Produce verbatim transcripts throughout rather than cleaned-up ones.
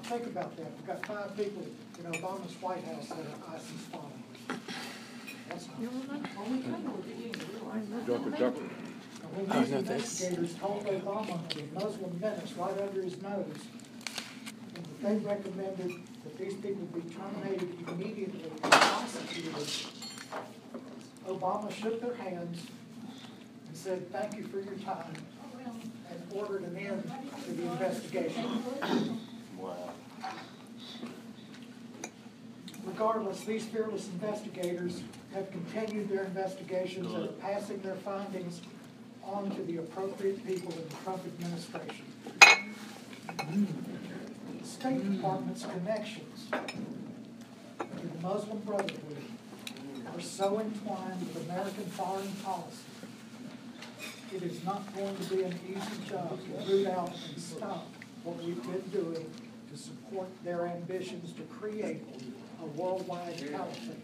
think about that. We've got five people in Obama's White House that are ISIS followers. That's not. Doctor Tucker. And when these investigators told Obama the Muslim menace right under his nose, and that they recommended that these people be terminated immediately and prosecuted, Obama shook their hands and said, "Thank you for your time," and ordered an end to the investigation. Wow. Regardless, these fearless investigators have continued their investigations and are passing their findings on to the appropriate people in the Trump administration. The State Department's connections to the Muslim Brotherhood are so entwined with American foreign policy, it is not going to be an easy job to root out and stop what we've been doing to support their ambitions to create a worldwide caliphate.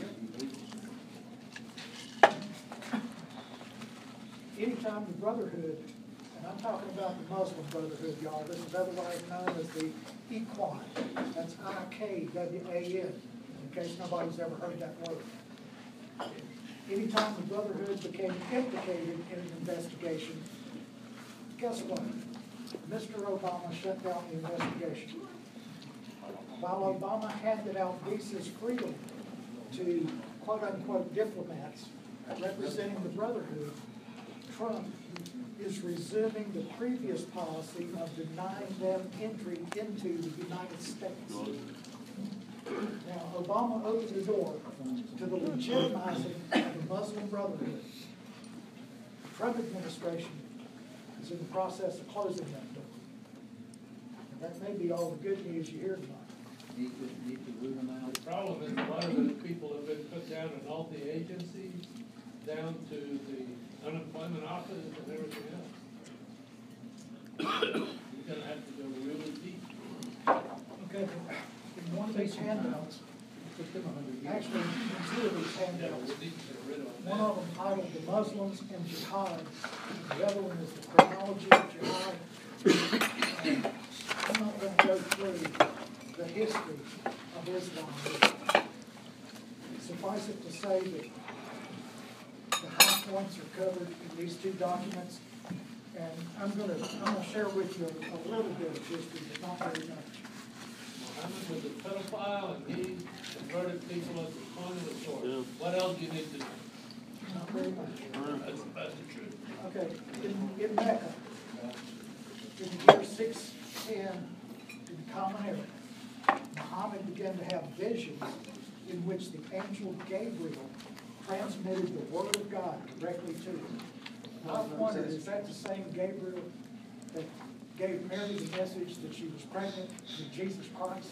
Anytime the Brotherhood, and I'm talking about the Muslim Brotherhood, y'all, this is otherwise known as the Ikhwan. That's I K W A N, in case nobody's ever heard that word. Anytime the Brotherhood became implicated in an investigation, guess what? Mister Obama shut down the investigation. While Obama handed out visas freely to quote-unquote diplomats representing the Brotherhood, Trump is resuming the previous policy of denying them entry into the United States. Now, Obama opened the door to the legitimizing of the Muslim Brotherhood. The Trump administration is in the process of closing that door. And that may be all the good news you hear tonight. Need to, need to root them out. The problem is a lot of those people have been put down in all the agencies, down to the unemployment office and everything else. You're gonna have to go really deep. Okay, in one of these handouts, actually, in two of these Yeah, handouts, we need to get rid of one that. of them titled The Muslims and Jihad, and the other one is The Chronology of Jihad. And I'm not going to go through the history of Islam. Suffice it to say that the high points are covered in these two documents, and I'm going to I'm going to share with you a, a little bit of history, but not very much. Muhammad was a pedophile and he converted people at the point of the sword. What else do you need to know? Not very much. That's, that's the truth. Okay, in, in Mecca, in the year six ten, in the Common Era, Muhammad began to have visions in which the angel Gabriel transmitted the word of God directly to him. And I wondered, is that the same Gabriel that gave Mary the message that she was pregnant with Jesus Christ?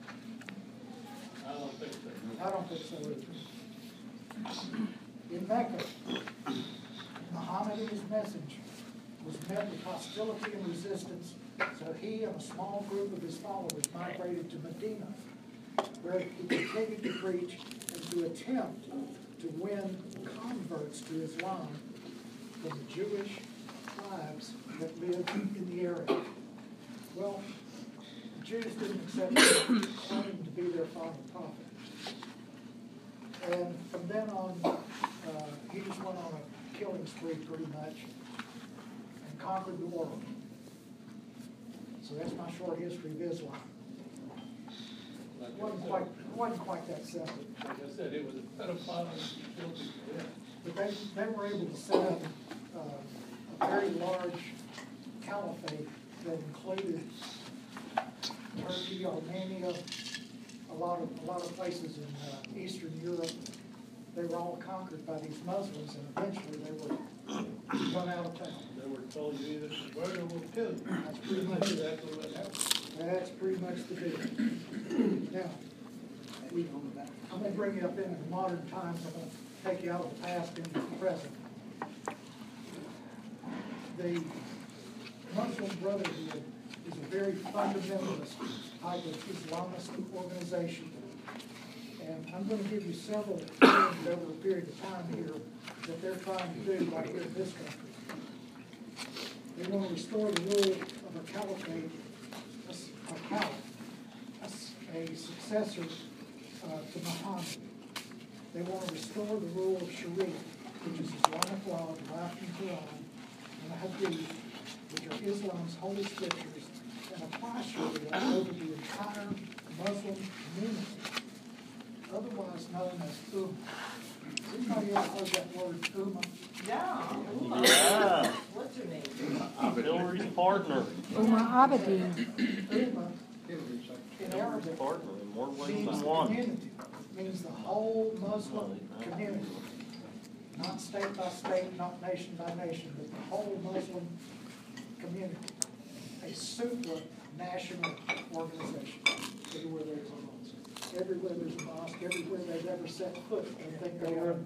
I don't think so. I don't think so either. In Mecca, Muhammad and his message was met with hostility and resistance, so he and a small group of his followers migrated to Medina, where he continued to preach and to attempt to win converts to Islam from the Jewish tribes that lived in the area. Well, the Jews didn't accept him, claiming to be their final prophet. And from then on, uh, he just went on a killing spree pretty much and conquered the world. So that's my short history of Islam. Like It I wasn't said- quite, it wasn't quite that simple. Like I said, it was a pedophile and he killed people. Yeah. But they, they were able to set up uh, a very large caliphate that included Turkey, Armenia, a lot of a lot of places in uh, Eastern Europe. They were all conquered by these Muslims, and eventually they were run out of town. They were told you either convert or we'll kill you. That's pretty much exactly what happened. That's pretty much the deal. Now, we, I'm going to bring you up into the modern times. I'm going to take you out of the past into the present. The Muslim Brotherhood is a very fundamentalist type of Islamist organization. And I'm going to give you several things over a period of time here that they're trying to do right here in this country. They want to restore the rule of a caliphate, a caliph, a successor uh, to Muhammad. They want to restore the rule of Sharia, which is Islamic law derived from the Quran, and the Hadith, which are Islam's holy scriptures, and apply Sharia over the entire Muslim community, otherwise known as Ummah. Anybody ever heard that word, Ummah? Yeah. Yeah. What's your name? Hillary's partner. Umar Abedin. Ummah, in Arabic, Partner in more ways means than the one. community, means the whole Muslim community. Not state by state, not nation by nation, but the whole Muslim community. A supranational organization. Everywhere there's a mosque. Everywhere there's a mosque, everywhere they've ever set foot, they think they are.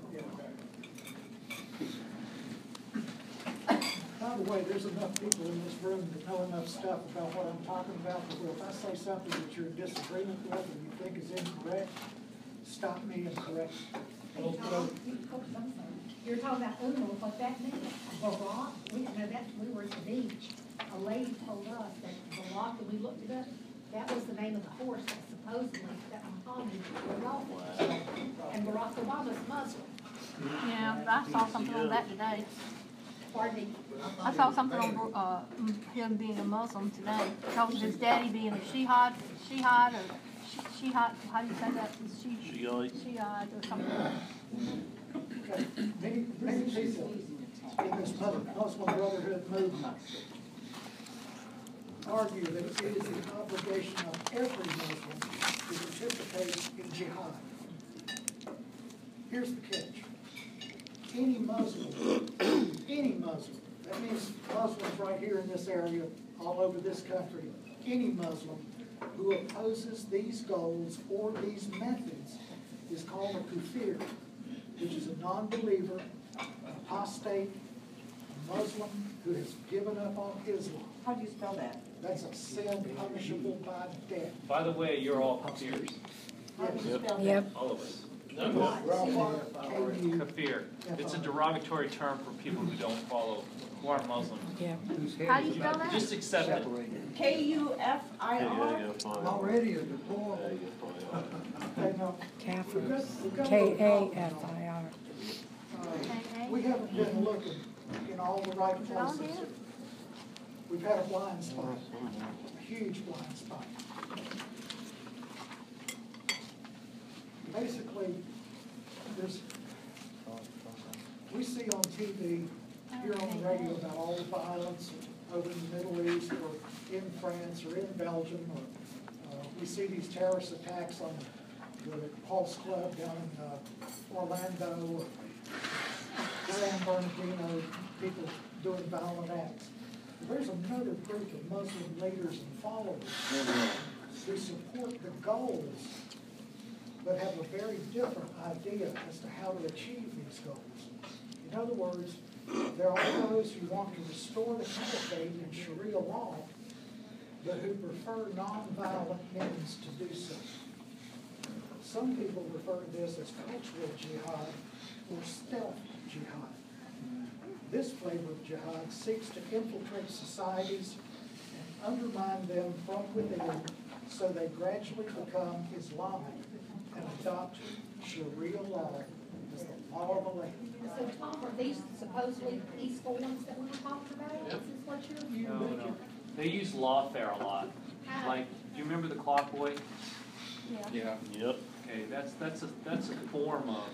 By the way, there's enough people in this room that know enough stuff about what I'm talking about, that if I say something that you're in disagreement with and you think is incorrect, stop me and correct me. Well, well, You're talking about Uno, what that means. Barak, we didn't know that, we were at the beach. A lady told us that Barak, and we looked it up, that was the name of the horse that supposedly, that Muhammad rode off of. And Barack Obama's Muslim. Yeah, I saw something on that today. Pardon me. I saw something on uh, him being a Muslim today. Because of his daddy being a Shihad, Shihad or Shi- Shihad, how do you say that? Shi- Shiite. Shihad or something. Okay, many, many people in this Muslim Brotherhood movement argue that it is the obligation of every Muslim to participate in jihad. Here's the catch. Any Muslim, any Muslim, that means Muslims right here in this area, all over this country, any Muslim who opposes these goals or these methods is called a kafir, which is a non-believer, an apostate, a Muslim who has given up on Islam. How do you spell that? That's a sin punishable by death. By the way, you're all kafirs, How do you spell that? Yep. all of us. K U Kafir, it's a derogatory term for people who don't follow, who aren't Muslim. Yeah. Whose head How do is you spell about that? Just accept it. separated. K U F I Yeah, R? yeah, yeah, fine. Already a deplorable. Yeah, yeah, fine. Okay, now, Kafir. we've got, we've got a K little A problem, F y'all. I R. Uh, We haven't been looking in all the right Is it on places. here? We've had a blind spot, a huge blind spot. Basically, there's, we see on T V, hear on the radio about all the violence over in the Middle East or in France or in Belgium, or uh, we see these terrorist attacks on the Pulse Club down in uh, Orlando, or San Bernardino, people doing violent acts. There's another group of Muslim leaders and followers who support the goals, but have a very different idea as to how to achieve these goals. In other words, there are those who want to restore the caliphate in Sharia law, but who prefer nonviolent means to do so. Some people refer to this as cultural jihad or stealth jihad. This flavor of jihad seeks to infiltrate societies and undermine them from within, so they gradually become Islamic and adopt Sharia law as the law of the land. So Tom, are these supposedly peaceful ones that we were talking about? Is this what you're? No, no. They use lawfare a lot. Like, do you remember the clock boy? Yeah. Yeah. Yep. Okay, that's, that's a, that's a form of,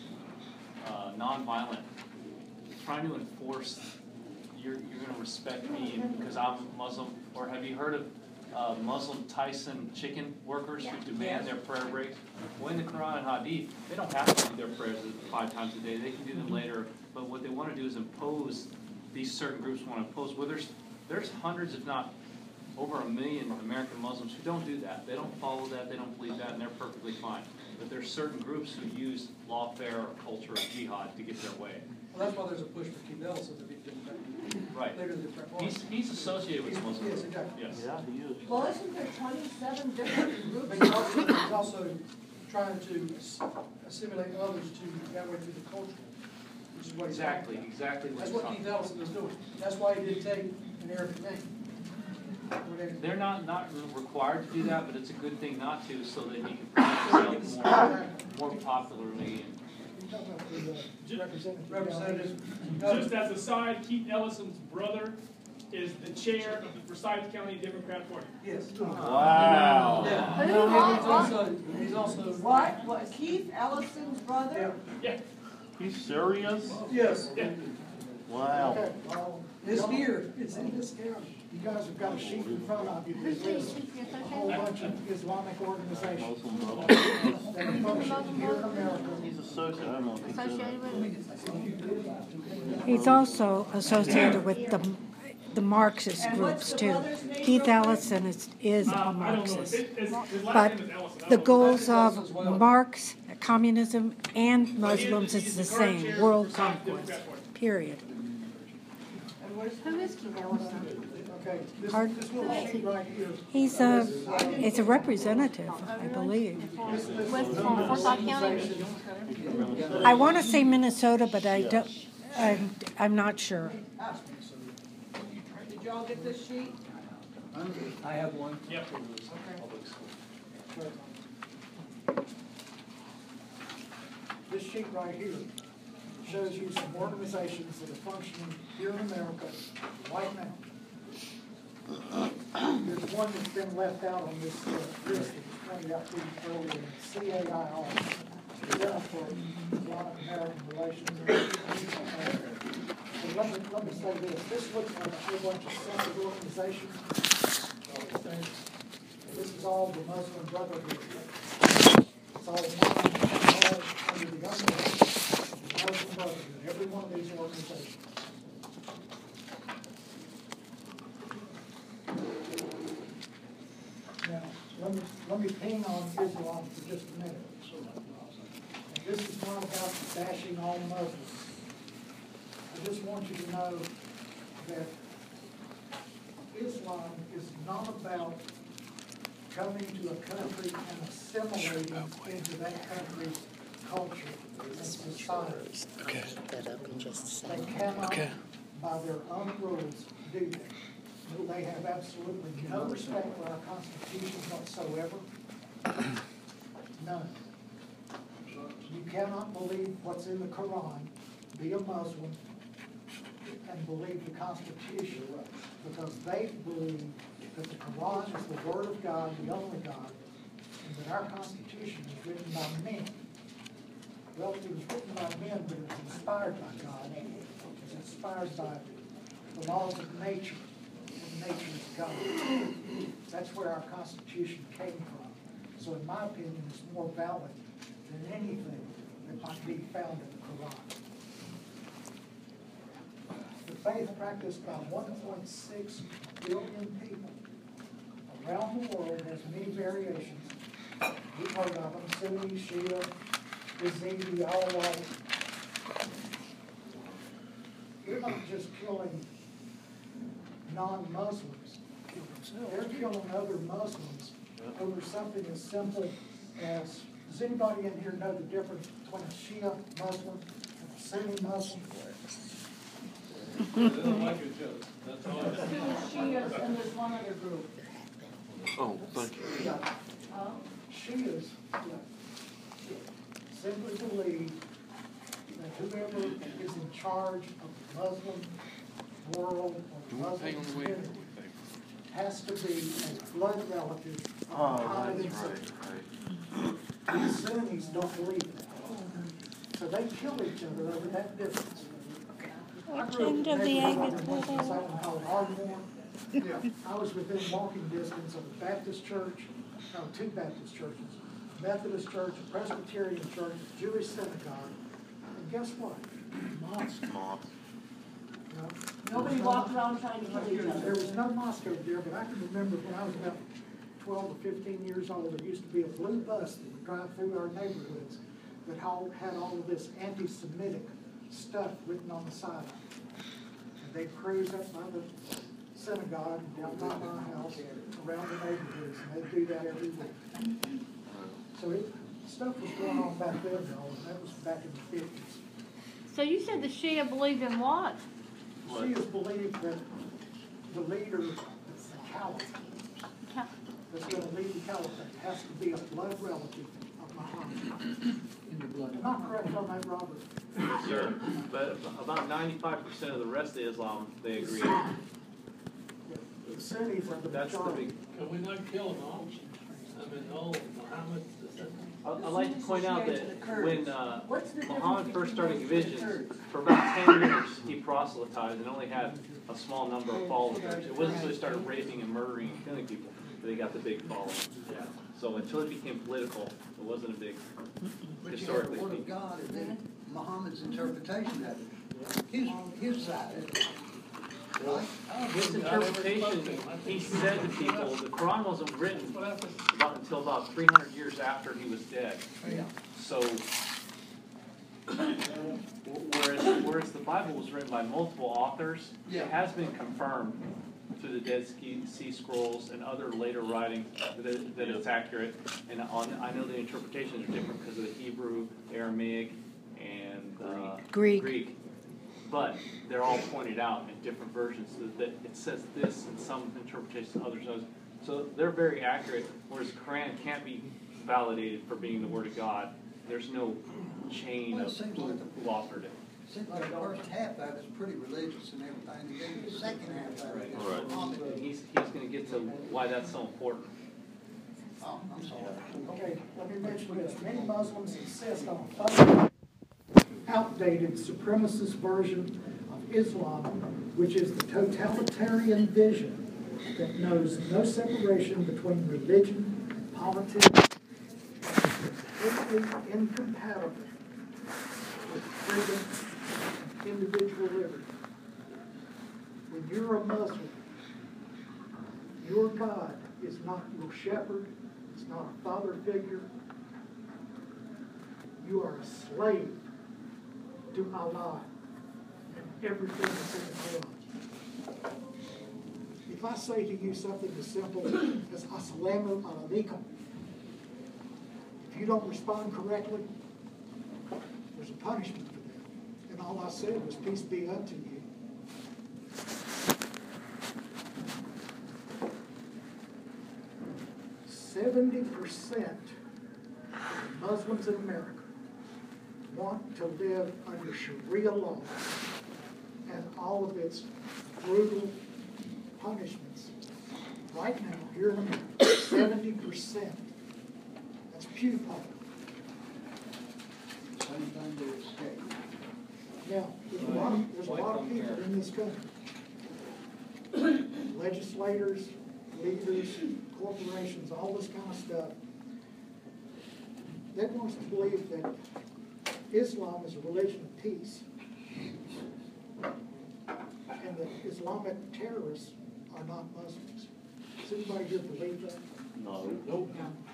uh, nonviolent, trying to enforce, you're, you're gonna respect me because I'm Muslim. Or have you heard of, uh, Muslim Tyson chicken workers who demand their prayer breaks? Well, in the Quran and Hadith, they don't have to do their prayers five times a day, they can do them later. But what they wanna do is impose, these certain groups wanna impose, well, there's, there's hundreds, if not over a million American Muslims who don't do that. They don't follow that, they don't believe that, and they're perfectly fine. But there's certain groups who use lawfare or culture of jihad to get their way. Well, that's why there's a push for Keith Ellison to be different. Right. Later in the different parties. He's, he's associated with Muslims. Yes, exactly. Yes. Yeah, he is. Well, isn't there twenty-seven different groups? But he's also, he's also trying to ass- assimilate others to that way through the culture, which is what he's. Exactly, exactly what That's he's what talking Keith about. Ellison is doing. That's why he did take an Arabic name. whatever. They're not, not required to do that, but it's a good thing not to, so that he can promote himself more, more popularly. You're talking about the uh, representative. Representative. Just as a side, Keith Ellison's brother is the chair of the Forsyth County Democrat Party. Yes. Wow. Yeah. Who, And what, he's also, he's also. What, what, Keith Ellison's brother? Yeah, You serious? Yes, yeah. Wow. Okay, well, it's y'all- here, it's in this county. You guys have got a sheet in front of you who's that he, lists who's the a whole associated? bunch of Islamic organizations Muslim brother. that are functioning here in America. He's associated, I don't know if he's in Associated it. with it? He's also associated with the, the Marxist And what's groups the too. brother's name Keith real quick? Ellison is, is Uh, a I don't know, Marxist. It- it's- his But last name is Ellison. I the don't know. goals Ellison as of well. Marx, communism, and But he Muslims he's is the current same, chair of world the Forsyth conquest, Democrat Party. period. And where's, Who is Keith Ellison? Okay, this, Pardon? this little sheet right here. He's a, it's a representative, I believe. With from Forsyth County? I want to say Minnesota, but I don't, I'm, I'm not sure. did y'all get this sheet? I have one. Yep. This sheet right here shows you some organizations that are functioning here in America right now. There's one that's been left out on this uh, list that was pointed out to you earlier, C A I R, Center for Islamic American Relations. And let me, let me say this, this looks like a whole bunch of separate organizations. This is all the Muslim Brotherhood. It's all one, all under the umbrella of the Muslim Brotherhood, every one of these organizations. Now, let me, let me ping on Islam for just a minute. And this is not about bashing all Muslims. I just want you to know that Islam is not about coming to a country and assimilating into that country's culture and society. Okay. That up in just a They second. cannot, Okay. by their own rules, do that. They have absolutely no respect for our Constitution whatsoever. None. You cannot believe what's in the Quran, be a Muslim, and believe the Constitution, because they believe that the Quran is the Word of God, the only God, and that our Constitution is written by men. Well, it was written by men, but it was inspired by God. It was inspired by the laws of nature, and nature is God. That's where our Constitution came from. So in my opinion, it's more valid than anything that might be found in the Quran. The faith practiced by one point six billion people around the world has many variations. We've heard of them, Sunni, Shia, Yazidi, all alike. They're not just killing non-Muslims. They're killing other Muslims over something as simple as, does anybody in here know the difference between a Shia Muslim and a Sunni Muslim? They don't like your jokes, that's all. Two Shias and there's one other group. Oh, thank you. Huh? Shias simply believe that whoever is in charge of the Muslim world or the Muslim community has to be a blood relative of Oh, Muhammad that's himself. right, These Sunnis don't believe that. So they kill each other over that difference. I grew up in End a of the neighborhood Agate in Winston-Salem called Ardmore. I was within walking distance of a Baptist church, no, two Baptist churches, a Methodist church, a Presbyterian church, a Jewish synagogue, and guess what? Mosque. Mosque. You know, Nobody walked around trying to kill each There other. was no mosque over there, but I can remember when I was about twelve to fifteen years old, there used to be a blue bus that would drive through our neighborhoods that all, had all of this anti-Semitic stuff written on the side. And they'd cruise up by the synagogue, down by my house, around the neighborhoods, and they'd do that every week. So it, stuff was going on back then, though, and that was back in the fifties. So you said the Shia believed in what? Shias believed that the leader, the caliphate that's gonna lead the caliphate has to be a blood relative of Muhammad. In the blood. Am I correct on that, Robert? Sure, but about ninety-five percent of the rest of Islam, they agree. The Sunnis are the That's the majority. big, Can we not kill them all? I mean, all Muhammad's descendants. I- I'd like to point out that when uh, What's the difference Muhammad first started between giving those two visions, for about ten years, he proselytized and only had a small number of followers. It wasn't until he started raping and murdering and killing people that he got the big following. So until it became political, it wasn't a big, But you have historically the word of speaking. God and then Muhammad's interpretation of it. His, his side of it. Right? His interpretation, he said to people, the Quran wasn't written about, until about three hundred years after he was dead. Yeah. So, whereas, whereas the Bible was written by multiple authors, Yeah. it has been confirmed through the Dead Sea Sea Scrolls and other later writing that, that it's accurate. And on, I know the interpretations are different because of the Hebrew, Aramaic, and uh, Greek. Greek. But they're all pointed out in different versions so that it says this in some interpretations, others others. So they're very accurate, whereas the Quran can't be validated for being the Word of God. There's no chain Well, it of seems who, like who authored it. Seems like the first half of it's pretty religious and everything, and then the second half of it is Right. Muhammad. He's, he's going to get to why that's so important. Oh, I'm sorry. Okay, let me mention this. Many Muslims insist on a fundamental, outdated supremacist version of Islam, which is the totalitarian vision that knows no separation between religion, politics, completely incompatible with freedom and individual liberty. When you're a Muslim, your God is not your shepherd, it's not a father figure. You are a slave to Allah and everything that's in the Quran. If I say to you something as simple as Assalamu alaikum, if you don't respond correctly, there's a punishment for that. And all I said was, peace be unto you. Seventy percent of Muslims in America want to live under Sharia law and all of its brutal punishments. Right now, here in America, seventy percent. That's Pew poll. Same thing to escape. Now, there's a lot of, there's a lot of people in this country. Legislators, leaders, corporations, all this kind of stuff. They want us to believe that Islam is a religion of peace. And that Islamic terrorists are not Muslims. Does anybody here believe that? No. Nope.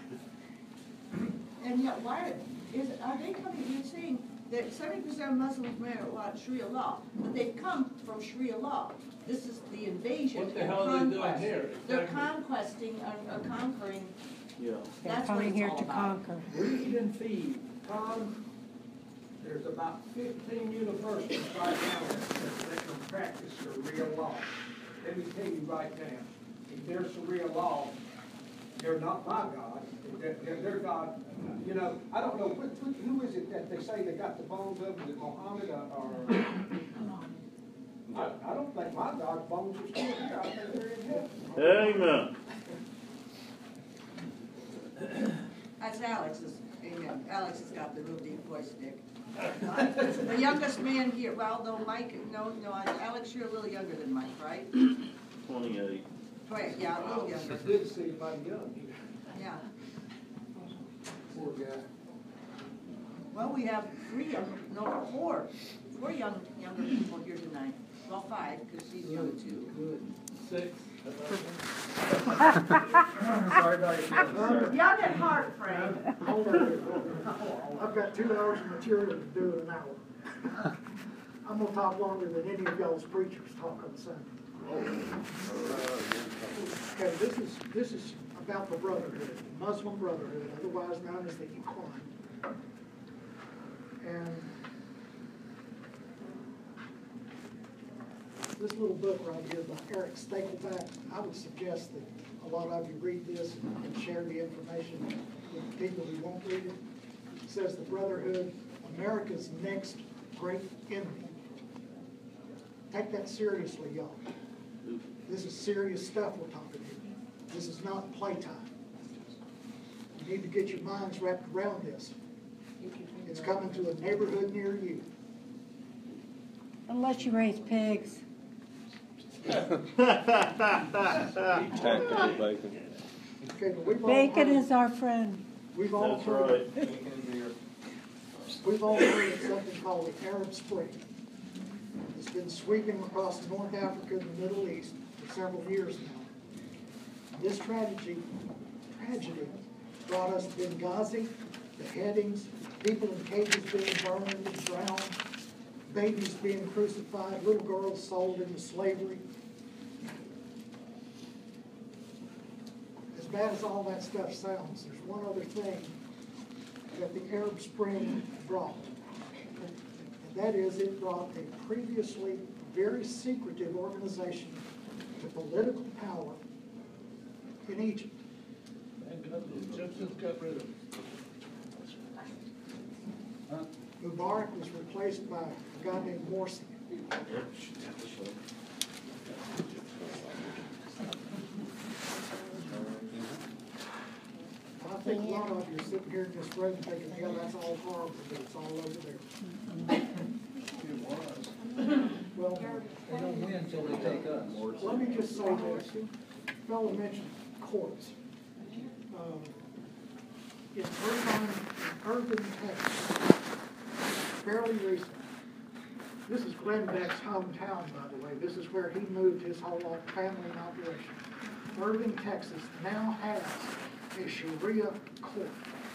And yet, why, is, are they coming, you're saying that seventy percent of Muslims marry what, Sharia law, but they've come from Sharia law. This is the invasion What the and hell are they doing conquest. here? They're Exactly. conquesting, uh, uh, conquering, Yeah. They're that's what coming it's here all to about. conquer. Read and feed. Tom, there's about fifteen universities right now that, that can practice Sharia law. Let me tell you right now, if they're Sharia law, they're not my God. They're, they're, they're God. You know, I don't know, who, who, who is it that they say they got the bones of? Is it Mohammed or? or I, I don't think my God's bones are still here. I think they're in heaven. Amen. That's Alex's, amen. Alex has got the real deep voice, Dick. The youngest man here, well, no, Mike, no, no, Alex, you're a little younger than Mike, right? Twenty-eight. Right, yeah, a little younger, It's good to see anybody young here. yeah. Poor guy. Well, we have three young, no, four, four young, younger people here tonight. Well, five, because she's young too. Good. Six. Sorry about it. Young at heart, Frank. Hold on here. I've got two hours of material to do in an hour. I'm gonna talk longer than any of y'all's preachers talk on Sunday. Okay, this is, this is about the brotherhood, Muslim brotherhood, otherwise known as the Ikhwan. And this little book right here by Eric Stapleback, I would suggest that a lot of you read this and share the information with people who won't read it. It says the Brotherhood, America's next great enemy. Take that seriously, y'all. This is serious stuff we're talking here. This is not playtime. You need to get your minds wrapped around this. It's coming to a neighborhood near you. Unless you raise pigs. Tactical bacon. Okay, but we've all Bacon heard- is our friend. We've all That's heard, right. we've all heard of something called the Arab Spring. It's been sweeping across North Africa and the Middle East for several years now. This tragedy, tragedy brought us Benghazi, beheadings, people in cages being burned and drowned, babies being crucified, little girls sold into slavery. As bad as all that stuff sounds, there's one other thing that the Arab Spring brought. And that is, it brought a previously very secretive organization to political power in Egypt. And the Egyptians got rid of it. Mubarak was replaced by a guy named Morsi. I think a lot of you are sitting here in this room thinking, yeah, that's all horrible, but it's all over there. Well, They don't win until they take us. let me just say this. Fellow mentioned courts. Um, In Irvine, in Irvine, Texas, fairly recent. This is Glenn Beck's hometown, by the way. This is where he moved his whole life, family and operation. Irvine, Texas now has a Sharia court.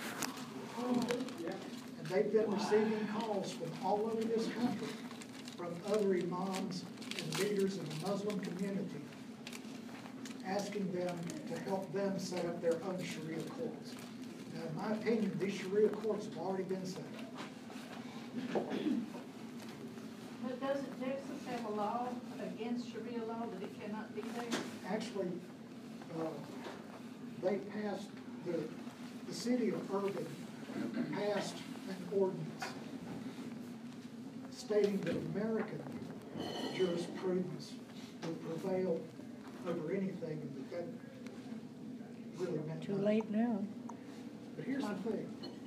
And they've been receiving calls from all over this country, from other imams and leaders in the Muslim community, asking them to help them set up their own Sharia courts. Now, in my opinion, these Sharia courts have already been set up. But doesn't Texas have a law against Sharia law that it cannot be there? Actually, uh, they passed, the, the city of Irvine passed an ordinance stating that American jurisprudence would prevail over anything that that really meant Too nothing. late now. But here's the thing.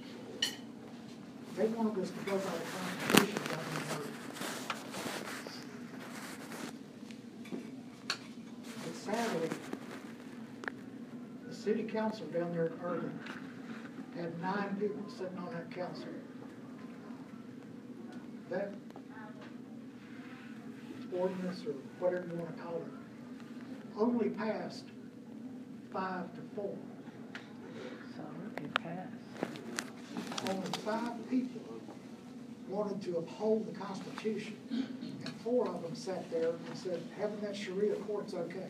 They wanted us to go by the Constitution down in Irvine. But sadly, the city council down there in Irvine had nine people sitting on that council. That ordinance, or whatever you want to call it, only passed five to four. So it passed. Only five people wanted to uphold the Constitution, and four of them sat there and said, having that Sharia court's okay.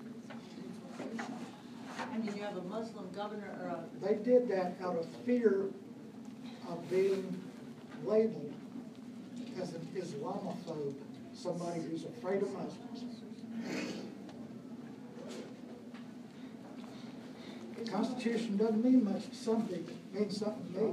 I mean, you have a Muslim governor or a, They did that out of fear of being labeled as an Islamophobe, somebody who's afraid of Muslims. The Constitution doesn't mean much to some people, it means something to me.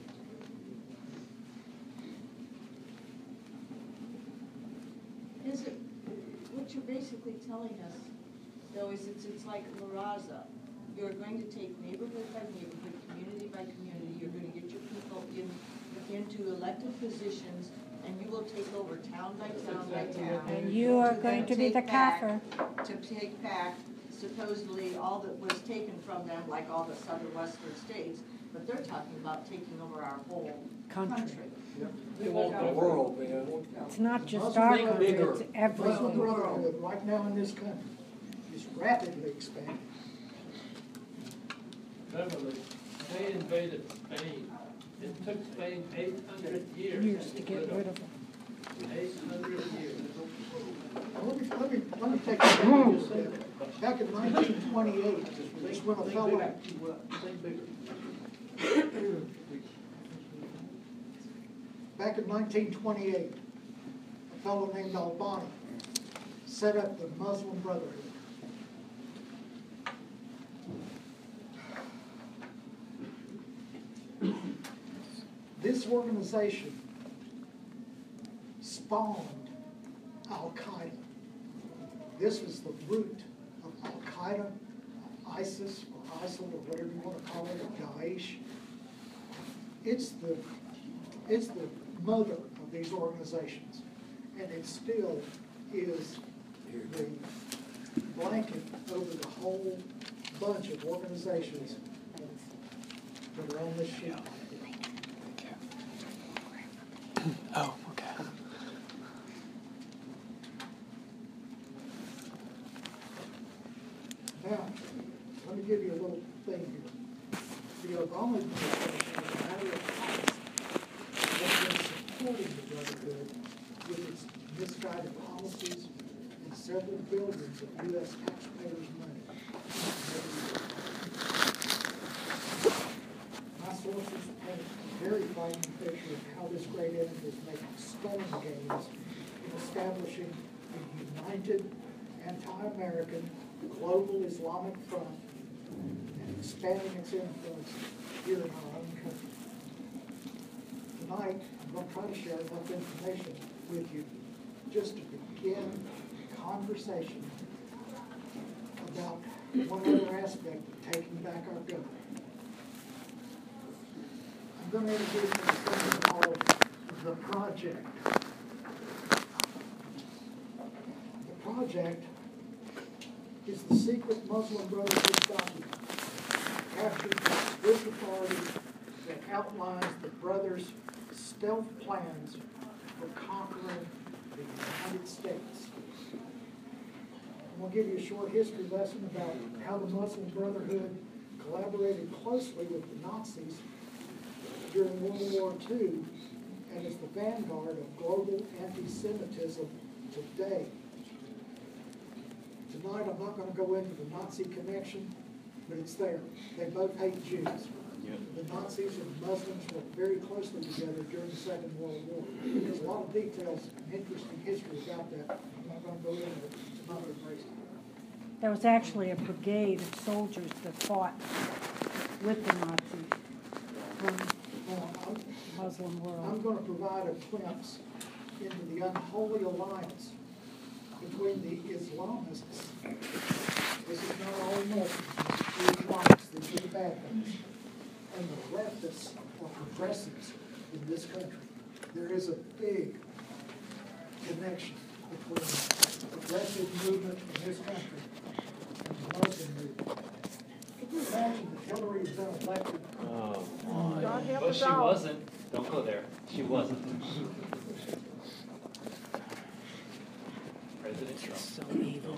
is it, what you're basically telling us, though, is it's, it's like La Raza. You're going to take neighborhood by neighborhood, community by community, you're gonna get your people in, into elected positions, and you will take over town by town by town. And you are to going then to be the take back- kafir. To take back supposedly all that was taken from them, like all the southern western states, but they're talking about taking over our whole Country. country. They want the world, man. It's not just Muslim our big- country, bigger. it's Muslim everything. Brotherhood right now in this country is rapidly expanding. Beverly, they invaded Spain. It took Spain eight hundred years. Years to get rid of them. Eight hundred years. Now, Let me, let me, let me take you back a little bit. Back in nineteen twenty-eight, is when a fellow, Think bigger. back in nineteen twenty-eight, a fellow named Albani set up the Muslim Brotherhood. This organization spawned Al-Qaeda. This was the root of Al-Qaeda, ISIS, or ISIL, or whatever you want to call it, or Daesh. It's the, it's the mother of these organizations, and it still is the blanket over the whole bunch of organizations that are on this sheet. Oh, okay. Now, let me give you a little thing here. The Obama administration, as a matter of fact, has been supporting the Brotherhood with its misguided policies and several billions of U S taxpayers' money. My sources paint a very frightening picture of how this great entity is making stunning gains in establishing a united, anti-American, global Islamic front and expanding its influence here in our own country. Tonight, I'm going to try to share enough information with you just to begin a conversation about one other aspect of taking back our government. I'm going to introduce something called the Project. The Project is the secret Muslim Brotherhood document captured by Swiss authorities that outlines the brothers' stealth plans for conquering the United States. I'm going to give you a short history lesson about how the Muslim Brotherhood collaborated closely with the Nazis during World War Two and is the vanguard of global anti-Semitism today. Tonight, I'm not going to go into the Nazi connection, but it's there. They both hate Jews. Yep. The Nazis and the Muslims worked very closely together during the Second World War. There's a lot of details and interesting history about that. I'm not going to go into it. It's not a place. There was actually a brigade of soldiers that fought with the Nazis from the Muslim world. I'm going to provide a glimpse into the unholy alliance between the Islamists. This is not all Muslims, the Islamists, these are the bad guys, and the leftists or progressives in this country. There is a big connection between the progressive movement in this country and the Muslim movement. Can you imagine that Hillary has been elected? Oh, God help but us she all. wasn't. Don't go there. She wasn't. President Trump. So evil.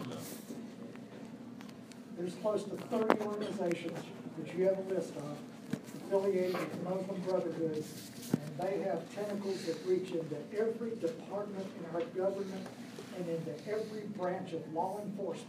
There's close to thirty organizations that you have a list of affiliated with the Muslim Brotherhood, and they have tentacles that reach into every department in our government and into every branch of law enforcement.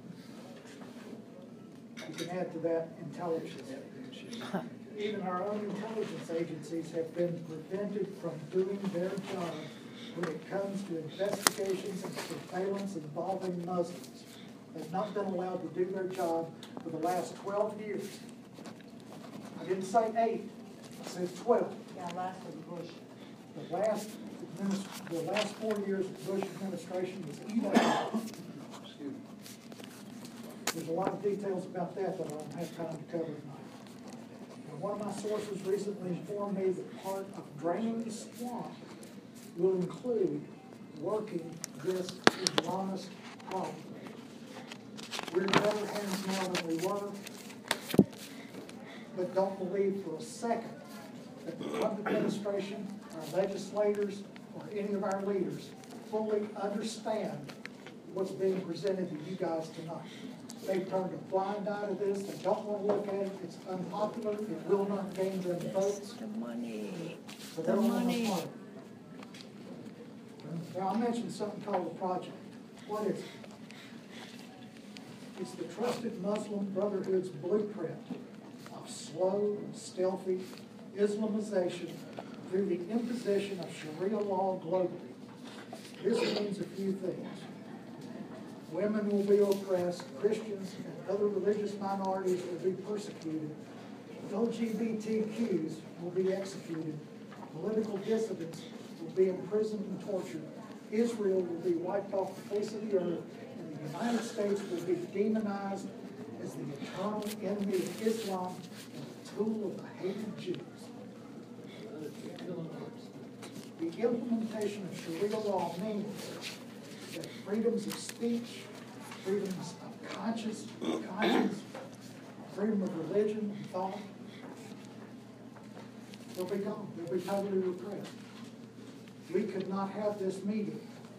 You can add to that intelligence. Even our own intelligence agencies have been prevented from doing their job when it comes to investigations and surveillance involving Muslims. They've not been allowed to do their job for the last twelve years. I didn't say eight, I said twelve. Yeah, last of Bush. The last, administ- the last four years of the Bush administration was even. There's a lot of details about that that I don't have time to cover tonight. Now, one of my sources recently informed me that part of draining the swamp will include working this Islamist problem. We're in better hands now than we were, but don't believe for a second that the Trump administration, our legislators, or any of our leaders fully understand what's being presented to you guys tonight. They've turned a blind eye to this. They don't want to look at it. It's unpopular. It will not gain them votes. The money. So they The don't want to money. fight. Now, I mentioned something called the Project. What is it? It's the trusted Muslim Brotherhood's blueprint of slow, stealthy Islamization through the imposition of Sharia law globally. This means a few things. women will be oppressed, Christians and other religious minorities will be persecuted, L G B T Qs will be executed, political dissidents will be imprisoned and tortured, Israel will be wiped off the face of the earth, and the United States will be demonized as the eternal enemy of Islam and the tool of the hated Jews. The implementation of Sharia law means that freedoms of speech, freedoms of conscience, conscience, freedom of religion and thought, they'll be gone. They'll be totally repressed. We could not have this meeting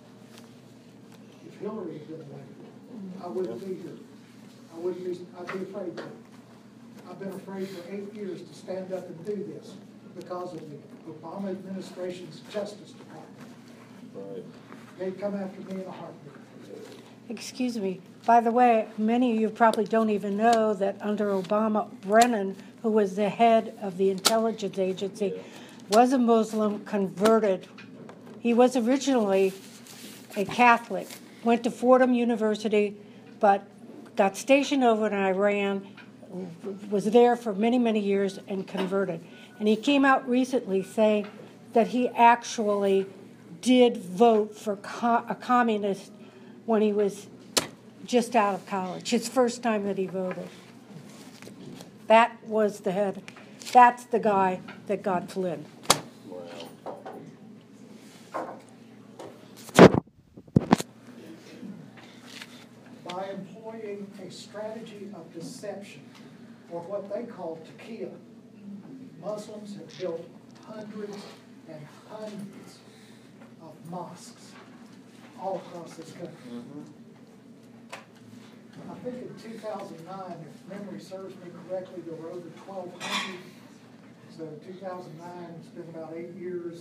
if Hillary had been elected. I wouldn't be here. I wouldn't be, I'd be afraid to. I've been afraid for eight years to stand up and do this because of the Obama administration's Justice Department. Right. They'd come after me in a heartbeat. Excuse me. By the way, many of you probably don't even know that under Obama, Brennan, who was the head of the intelligence agency, was a Muslim, converted. He was originally a Catholic, went to Fordham University, but got stationed over in Iran, was there for many, many years, and converted. And he came out recently saying that he actually did vote for co- a communist when he was just out of college, his first time that he voted. That was the head. That's the guy that got Flynn. By employing a strategy of deception, or what they call taqiyya, Muslims have built hundreds and hundreds of mosques all across this country. Mm-hmm. I think in two thousand nine, if memory serves me correctly, there were over twelve hundred. So two thousand nine, it's been about eight years.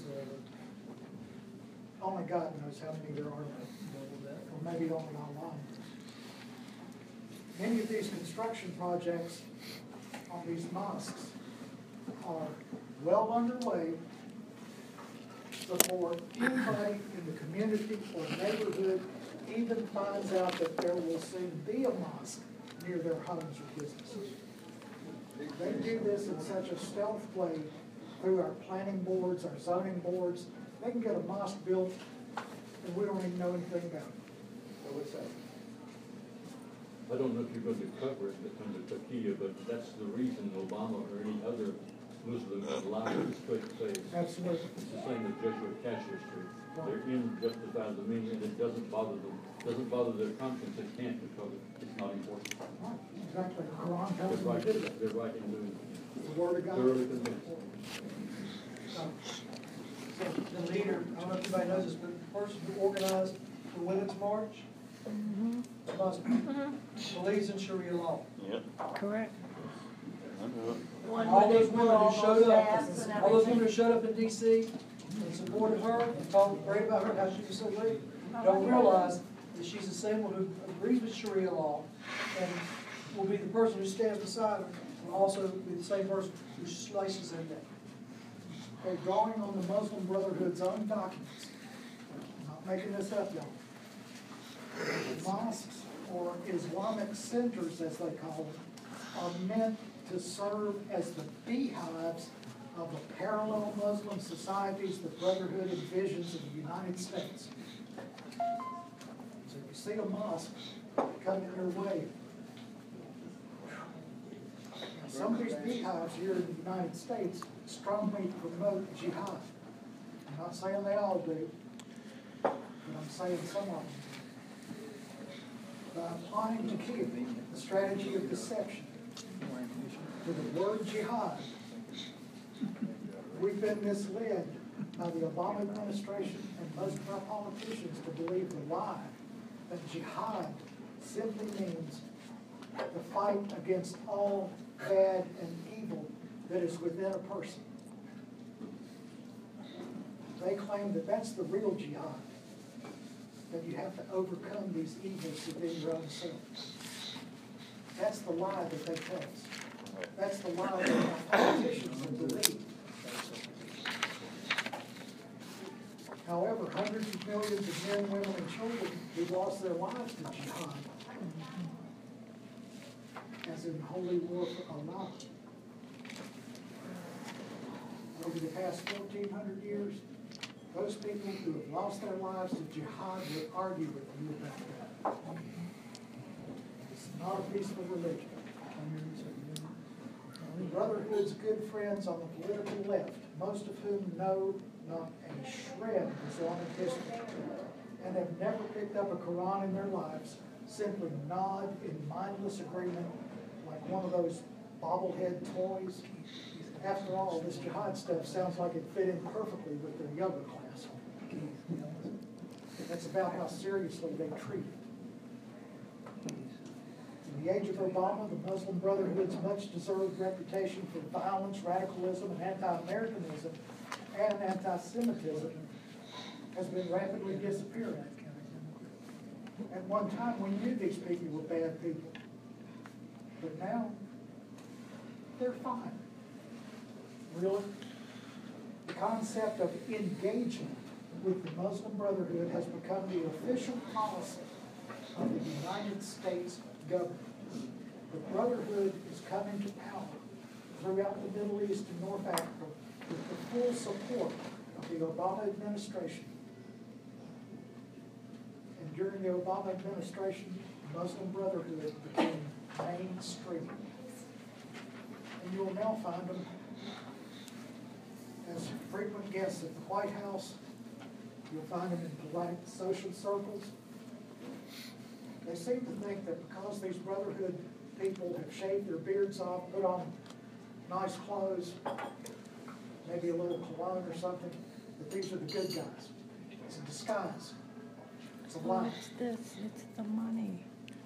Uh, only God knows how many there are, or maybe only online. Many of these construction projects on these mosques are well underway before anybody in the community or neighborhood even finds out that there will soon be a mosque near their homes or businesses. They do this in such a stealth way through our planning boards, our zoning boards. They can get a mosque built and we don't even know anything about it. So what's that? I don't know if you're going to cover it under taqiyya, but that's the reason Obama or any other Muslim have allowed this straight face. Absolutely. It's the same as Jesuit casuistry. They're in just about the meaning, and it doesn't bother them, doesn't bother their conscience. It can't because it's not important. Right. Exactly. The Quran tells They're them right. to do that. They're right in doing The Word of God. thoroughly convinced. So, The leader, I don't know if anybody knows this, but the person who organized the Women's March, Mm-hmm. Muslim, Mm-hmm. believes in Sharia law. Yep. Correct. I know it. One All where they those put women all who showed those up, masks and all those women everything. who showed up in D C and supported her and talked great about her, how she was so great, don't realize that she's the same one who agrees with Sharia law and will be the person who stands beside her, and also be the same person who slices them down. they're drawing on the Muslim Brotherhood's own documents. I'm not making this up, y'all. Mosques, or Islamic centers as they call them, are meant to serve as the beehives of the parallel Muslim societies the Brotherhood envisions in the United States. So if you see a mosque coming your way, now, some of these beehives here in the United States strongly promote jihad. I'm not saying they all do, but I'm saying some of them. By applying taqiyya, the strategy of deception, to the word jihad, we've been misled by the Obama administration and most of our politicians to believe the lie that jihad simply means the fight against all bad and evil that is within a person. They claim that that's the real jihad, that you have to overcome these evils within your own self. That's the lie that they tell us. That's the lie that our politicians have believed. However, hundreds of millions of men, women, and children who lost their lives to jihad, as in holy war for Allah. Over the past fourteen hundred years, those people who have lost their lives to jihad would argue with you about that. It's not a peaceful religion. The Brotherhood's good friends on the political left, most of whom know not a shred of Islamic history and have never picked up a Quran in their lives, simply nod in mindless agreement like one of those bobblehead toys. After all, this jihad stuff sounds like it fit in perfectly with their yoga class. That's about how seriously they treat it. In the age of Obama, the Muslim Brotherhood's much-deserved reputation for violence, radicalism, and anti-Americanism and anti-Semitism has been rapidly disappearing. At one time, we knew these people were bad people, but now they're fine. Really? The concept of engagement with the Muslim Brotherhood has become the official policy of the United States government. The Brotherhood is coming to power throughout the Middle East and North Africa with the full support of the Obama administration. And during the Obama administration, the Muslim Brotherhood became mainstream. And you will now find them as frequent guests at the White House. You'll find them in polite social circles. They seem to think that because these Brotherhood people have shaved their beards off, put on nice clothes, maybe a little cologne or something, that these are the good guys. It's a disguise. It's a lie. What's this? It's the money.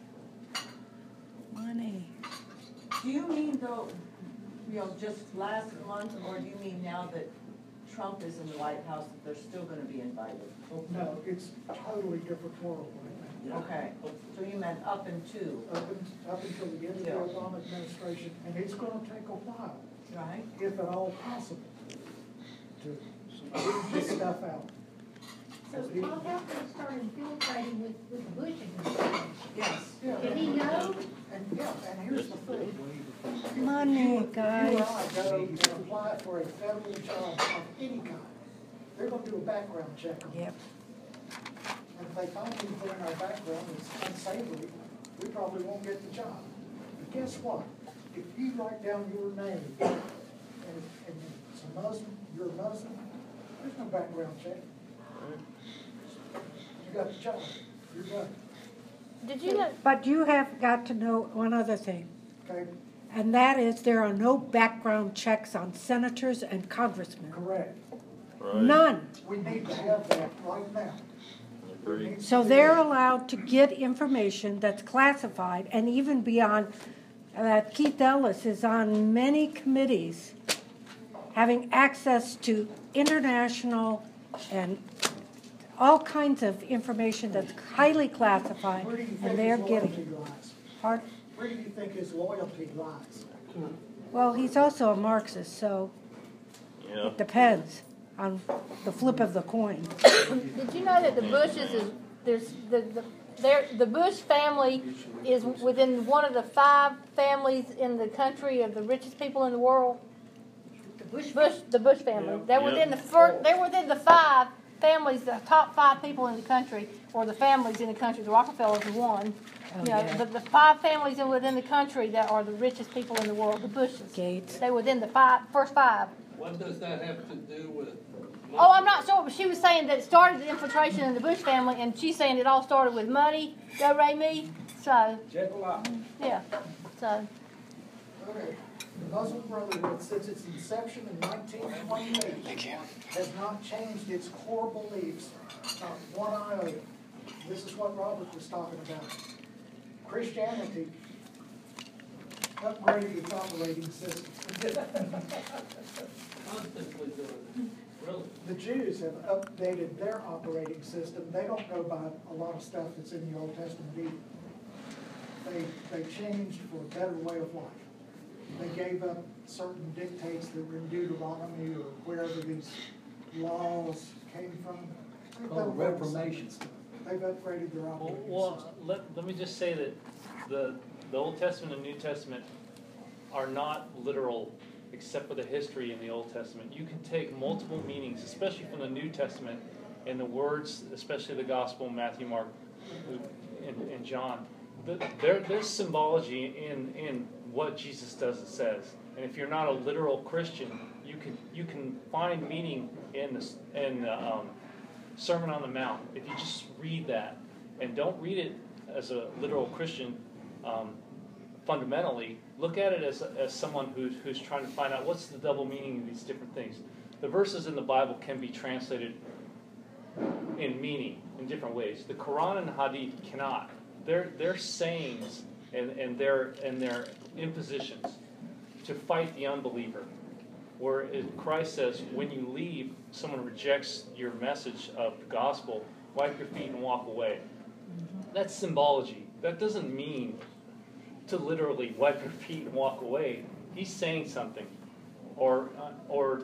Money. Do you mean though, you know, just last month, or do you mean now that Trump is in the White House, that they're still gonna be invited? No, it's a totally different world right now. Okay, so you meant up into. Up, in, up until the end of the Yeah. Obama administration, and it's gonna take a while, Right. if at all possible, to weed this stuff out. So Tom Helton started infiltrating with, with the Bush administration. Yes. Yeah. Did he know? And, yeah, and here's the thing. Money, You guys. and I go and apply for a federal job of any kind. They're gonna do a background check on it. Yep. And if they find anything in our background that's unsavory, we probably won't get the job. But guess what? If you write down your name and, and it's a Muslim, you're a Muslim, there's no background check. You got the job. You're done. Did you know? But you have got to know one other thing, Okay? and that is there are no background checks on senators and congressmen. Correct. Right. None. We need to have that right now. Agreed. So they're allowed to get information that's classified, and even beyond that. Keith Ellis is on many committees having access to international and all kinds of information that's highly classified, Where do you and think they're his getting loyalty it. lies? Pardon? Where do you think his loyalty lies? Well, he's also a Marxist, so Yeah. it depends on the flip of the coin. Did you know that the Bushes is there's the the there the Bush family is within one of the five families in the country of the richest people in the world? The Bush. Bush, the Bush family. They're Yeah. within the first. They're within the five families, the top five people in the country, or the families in the country. The Rockefellers are one. Oh, You know, yeah. the, the five families in within the country that are the richest people in the world. The Bushes. Gates. They're within the five first five. What does that have to do with? Oh, I'm not sure, but she was saying that it started the infiltration in the Bush family, and she's saying it all started with money. Go Ray me. So Check a lot. yeah. So Okay. The Muslim Brotherhood, since its inception in nineteen twenty-eight, has not changed its core beliefs, not one iota. This is what Robert was talking about. Christianity upgraded its operating system. Constantly doing it, really. The Jews have updated their operating system. They don't go by a lot of stuff that's in the Old Testament either. They, they changed for a better way of life. They gave up certain dictates that were in Deuteronomy or wherever these laws came from. Called Reformation. They've upgraded their Well, operating well, system. let, let me just say that the, the Old Testament and New Testament are not literal except for the history in the Old Testament. You can take multiple meanings, especially from the New Testament, and the words, especially the Gospel, Matthew, Mark, Luke, and, and John. The, there, there's symbology in, in what Jesus does and says. And if you're not a literal Christian, you can you can find meaning in this in the um, Sermon on the Mount. If you just read that, and don't read it as a literal Christian, um, fundamentally, look at it as as someone who's who's trying to find out what's the double meaning of these different things. The verses in the Bible can be translated in meaning in different ways. The Quran and Hadith cannot. They're they're sayings and and their and their impositions to fight the unbeliever. Where it, Christ says, when you leave, someone rejects your message of the gospel, wipe your feet and walk away. That's symbology. That doesn't mean to literally wipe your feet and walk away. He's saying something, or uh, or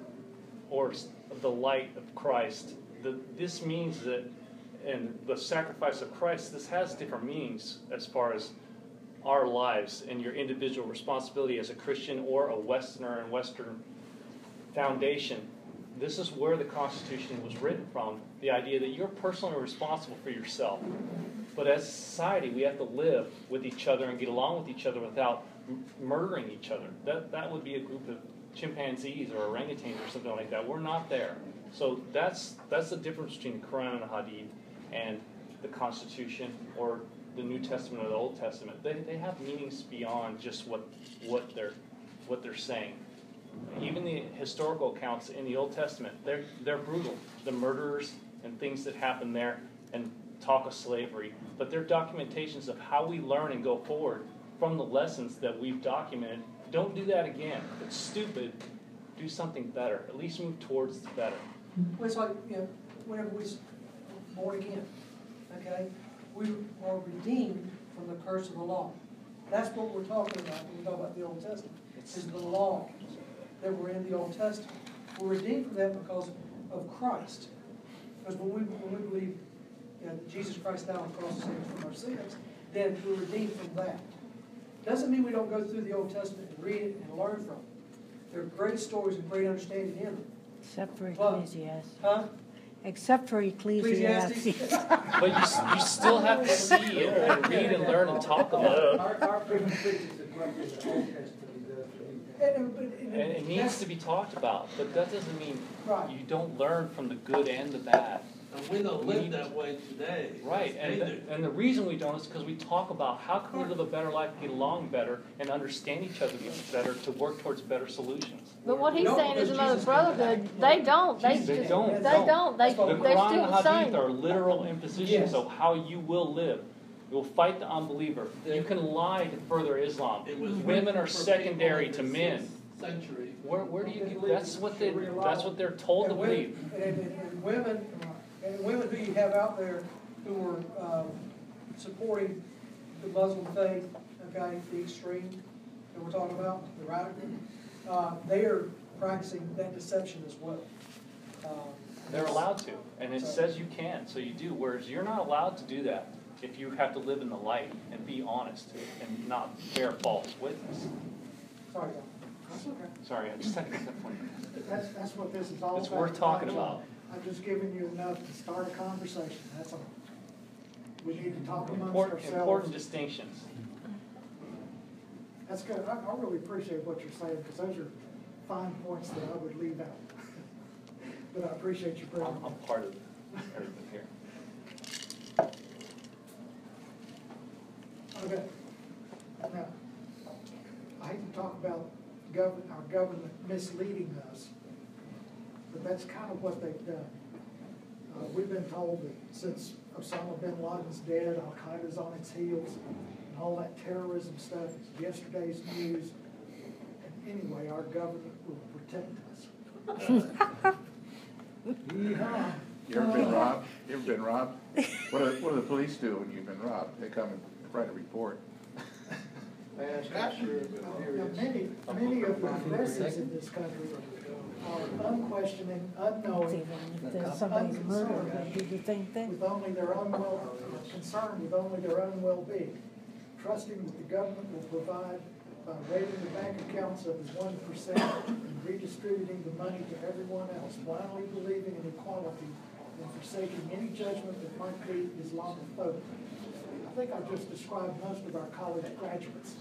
or the light of Christ. The, this means that, and the sacrifice of Christ. This has different meanings as far as our lives and your individual responsibility as a Christian or a Westerner and Western foundation. This is where the Constitution was written from, the idea that you're personally responsible for yourself. But as a society, we have to live with each other and get along with each other without m- murdering each other. That that would be a group of chimpanzees or orangutans or something like that. We're not there. So that's that's the difference between the Quran and the Hadith and the Constitution or the New Testament or the Old Testament. They they have meanings beyond just what what they're what they're saying. Even the historical accounts in the Old Testament, they're they're brutal. The murderers and things that happen there, and talk of slavery. But they're documentations of how we learn and go forward from the lessons that we've documented. Don't do that again. It's stupid. Do something better. At least move towards the better. Well, it's like, you know, whenever we was born again, okay, we are redeemed from the curse of the law. That's what we're talking about when we talk about the Old Testament. Is the law that were in the Old Testament. We're redeemed from that because of Christ. Because when we when we believe, you know, that Jesus Christ died on the cross to save us from our sins, then we're redeemed from that. Doesn't mean we don't go through the Old Testament and read it and learn from it. There are great stories and great understanding in them. Except for But- Ecclesiastes. Huh? Except for Ecclesiastes. Ecclesiastes? But you, you still have to see and, and read and learn and talk about it. Our, our preaching preaches as much as the Old Testament does the New Testament. And, and, but- and- And it needs to be talked about, but that doesn't mean Right. you don't learn from the good and the bad. And we don't We live need- that way today. Right, and They the, do. and the reason we don't is because we talk about how can we live a better life, get along better, and understand each other better to work towards better solutions. But what he's No, saying is because another Jesus brotherhood. They don't. They They just don't. They don't. They That's what The they're Quran still and the Hadith same. are literal impositions Yes. of how you will live. You'll fight the unbeliever. You can lie to further Islam. It was Women written are for secondary people to in the men. sixth Century. Where where do you get? That's what they. That's what they're told to And women- believe. And, and, and women, and women who you have out there who are um, supporting the Muslim faith, okay, the extreme that we're talking about, the radical, uh, they are practicing that deception as well. Um, They're allowed to, and it says you can, so you do. Whereas you're not allowed to do that if you have to live in the light and be honest and not bear false witness. Sorry, Tom. That's okay. Sorry, I just had to get that point. That's, that's what this is all about. It's worth talking about. I'm just giving you enough to start a conversation, that's all. We need to talk amongst Important, ourselves. important distinctions. That's good, I, I really appreciate what you're saying, because those are fine points that I would leave out. But I appreciate you bringing I'm, them I'm up. part of everything here. Okay. Now, I hate to talk about government, our government misleading us, but that's kind of what they've done. Uh, we've been told that since Osama bin Laden's dead, Al Qaeda's on its heels, and all that terrorism stuff is yesterday's news. And anyway, our government will protect us. Yeehaw. You ever been robbed? You ever been robbed? What do, what do the police do when you've been robbed? They come and write a report. Now, many, many of the blessings in this country are unquestioning, unknowing, Even if there's somebody's murdered, it'd be the same thing. with only their own well, concerned with only their own well-being, trusting that the government will provide by raiding the bank accounts of his one percent and redistributing the money to everyone else, blindly believing in equality and forsaking any judgment that might be Islamophobic. I think I just described most of our college graduates.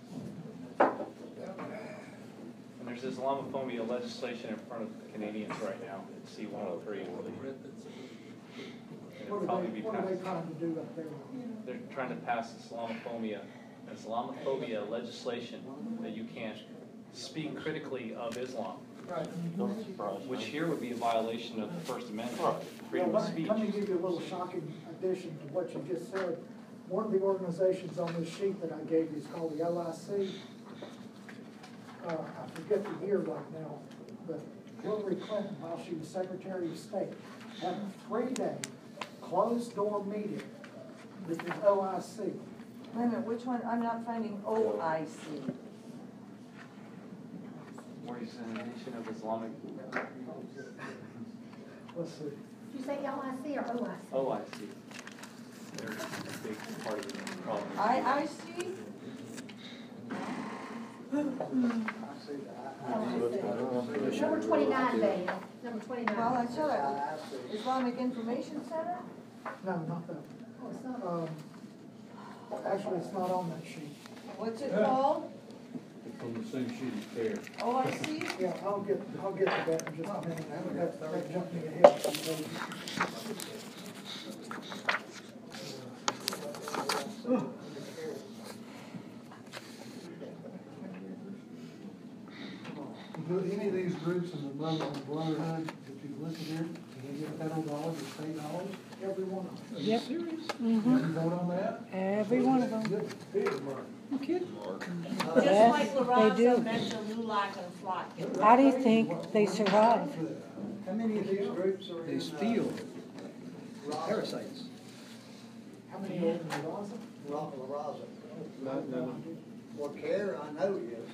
And there's Islamophobia legislation in front of Canadians right now, at C one oh three. What are they, what are they trying to do up there? They're trying to pass Islamophobia, Islamophobia legislation that you can't speak critically of Islam. Right. Which here would be a violation of the First Amendment, freedom Well, of let me- speech. Let me give you a little shocking addition to what you just said. One of the organizations on this sheet that I gave you is called the O I C. Uh, I forget the year right now, but Hillary Clinton, while she was Secretary of State, had a three-day closed-door meeting with the O I C. Wait a minute, which one? I'm not finding O I C. Organization of Islamic, Let's see. Did you say L I C or O I C? O I C. They're a big part of the problem. I I C? Number twenty-nine, Dave, number twenty-nine. Well, I saw that. Islamic Information Center? No, not that. Oh, it's not. Um, actually, it's not on that sheet. What's it called? It's on the same sheet as CARE. O I C? Yeah, I'll get, I'll get to that in just a minute. That, that jumped me ahead a few pages. Do any of these groups in the Muslim Brotherhood, if you look at it, do they get federal dollars or state dollars? Every one of them. Yep. You Mm-hmm. vote on that? Every one of them. Good, big money. You kidding? Just Yes, like they La do. Raza, Metro, Lulac, and Flotkin. How do you think they survive? How many of these groups are in? They steal parasites. How many are in the Raza? Rock La Raza. Not, none Well, CARE, I know is.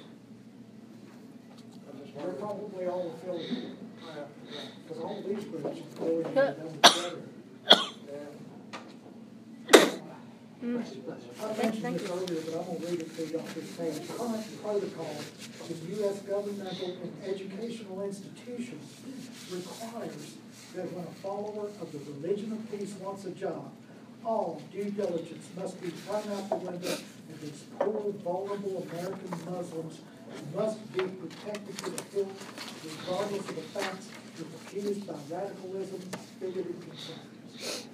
They're probably all affiliated, because all these groups are going in them together. I mentioned this earlier, but I'm gonna read it to you off this page. Current protocol of U S governmental and educational institutions requires that when a follower of the religion of peace wants a job, all due diligence must be thrown out the window, and these poor, vulnerable American Muslims must be protected to the full, regardless of the facts accused by radicalism, bigoted conservatives.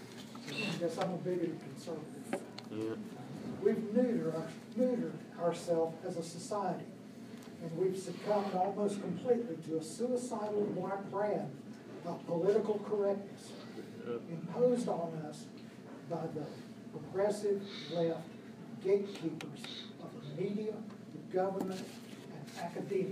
I guess I'm a bigoted conservative. Yeah. We've neutered, our- neutered ourselves as a society, and we've succumbed almost completely to a suicidal black brand of political correctness imposed on us by the progressive left gatekeepers of the media, the government, and academia.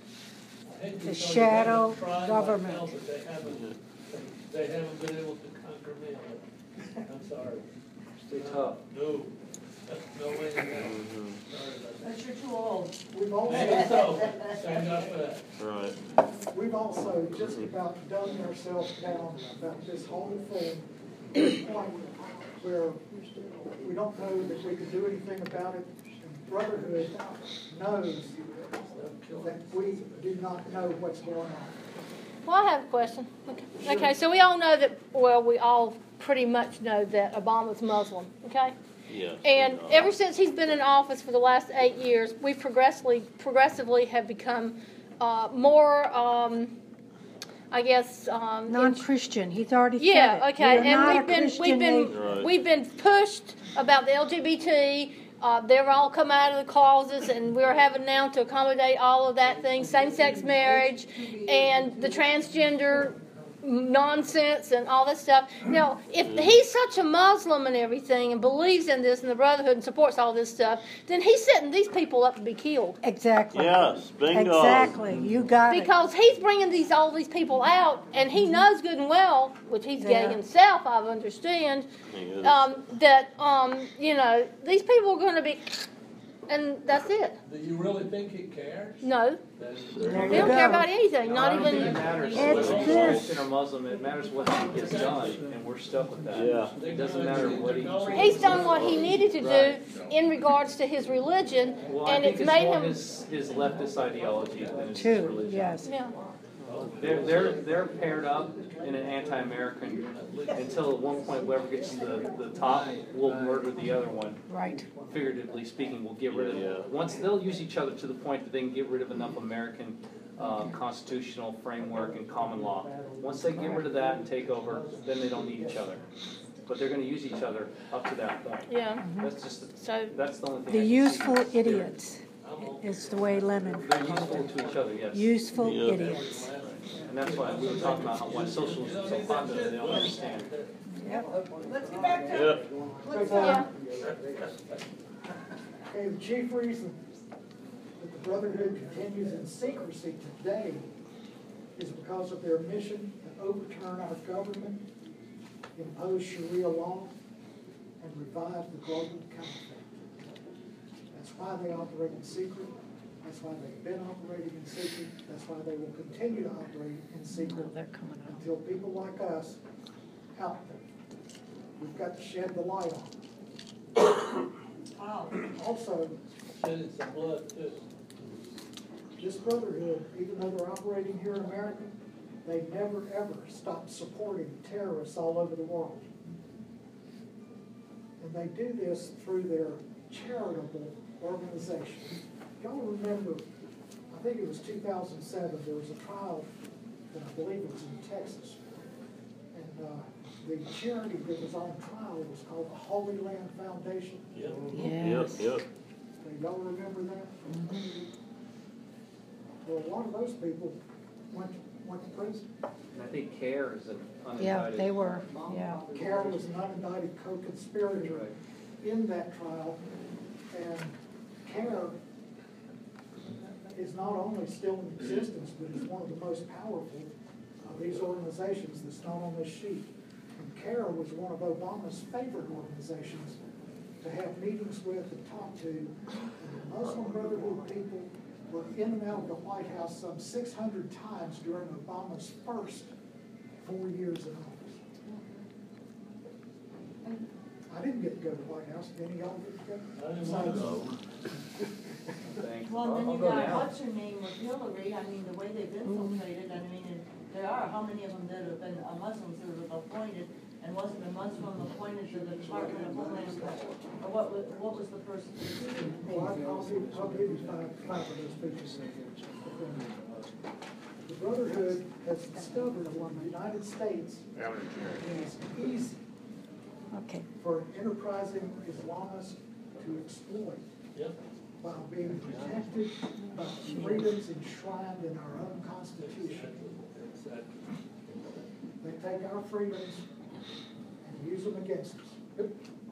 I hate to The tell you, shadow they've tried like government. hell, but they haven't, they haven't been able to conquer me. I'm sorry. Stay tough. No, no way in hell. Sorry about that. But you're too old. We've also, Maybe so, stand up for that. Right. we've also just about dumbed ourselves down about this whole thing to the point where we don't know that we can do anything about it. And Brotherhood knows that we do not know what's going on. Well, I have a question. Okay. Okay, so we all know that, well, we all pretty much know that Obama's Muslim, okay? Yes. And we know. ever since he's been in office for the last eight years, we progressively, progressively have become uh, more, um, I guess, um, Non-Christian. He's already said yeah, it. okay, We're not and a we've been Christian we've been nation. Right. we've been pushed about the L G B T. Uh, they're all come out of the closet, and we're having now to accommodate all of that thing, same-sex marriage, and the transgender nonsense and all this stuff. Now, if he's such a Muslim and everything and believes in this and the Brotherhood and supports all this stuff, then he's setting these people up to be killed. Exactly. Yes, bingo. Exactly. You got it. Because he's bringing these all these people out, and he knows good and well, which he's Yeah. gay himself, I understand, He is. um, that um, you know these people are going to be and that's it. Do you really think he cares? No, Then they don't care about anything, No, not I don't even. think it matters It's whether he's this. Christian or Muslim, it matters what he gets done, and we're stuck with that. Yeah. It doesn't matter what he. He's done what he needed to do in regards to his religion, Well, I and think it's it's made more him. his, his leftist ideology than his Two, religion. yes. Yeah. They're, they're, they're paired up in an anti-American, until at one point whoever gets to the, the top will murder the other one. Right. Figuratively speaking, will get rid of, Yeah. once, they'll use each other to the point that they can get rid of enough American uh, constitutional framework and common law. Once they get rid of that and take over, then they don't need each other. But they're gonna use each other up to that point. Yeah. That's just, So that's the only thing. The I can see. useful idiots is the way Lemon They're called useful it. to each other, yes. Useful Yeah. idiots. And that's why we were talking about how, why socialism is so popular, they don't understand. Yep. Let's get back to, Yeah. let's, Yeah. uh, Okay, the chief reason that the Brotherhood continues in secrecy today is because of their mission to overturn our government, impose Sharia law, and revive the global caliphate. That's why they operate in secret. That's why they've been operating in secret. That's why they will continue to operate in secret They're coming out. until people like us out there. We've got to shed the light on. wow. Also, Shedding some blood too. this Brotherhood, even though they're operating here in America, they never ever stop supporting terrorists all over the world. And they do this through their charitable organization. Y'all remember, I think it was two thousand seven, there was a trial, and I believe it was in Texas. And uh, the charity that was on trial was called the Holy Land Foundation. Yep. Yes. Yep. Do y'all remember that? Well, a lot of those people went, went to prison. And I think CARE is an unindicted. Yeah, they were, yeah. Carol was an unindicted co-conspirator Right. in that trial, and CARE is not only still in existence, but is one of the most powerful of these organizations that's not on this sheet. And CARE was one of Obama's favorite organizations to have meetings with and talk to. And the Muslim Brotherhood people were in and out of the White House some six hundred times during Obama's first four years in office. I didn't get to go to the White House. Did any of y'all get to go? I didn't want to go. Thanks. Well, then I'll you go got, now. what's her name with Hillary, I mean, the way they've infiltrated, I mean, and there are, how many of them that have been uh, Muslims that have appointed, and wasn't a Muslim appointed to the Department of Homeland Security? Or what was, what was the person? Well, I- I'll give, I'll give you five, five of those people. The Brotherhood has discovered that the United States is easy Okay. for an enterprising Islamist to exploit Yep. while being protected by freedoms enshrined in our own Constitution. They take our freedoms and use them against us.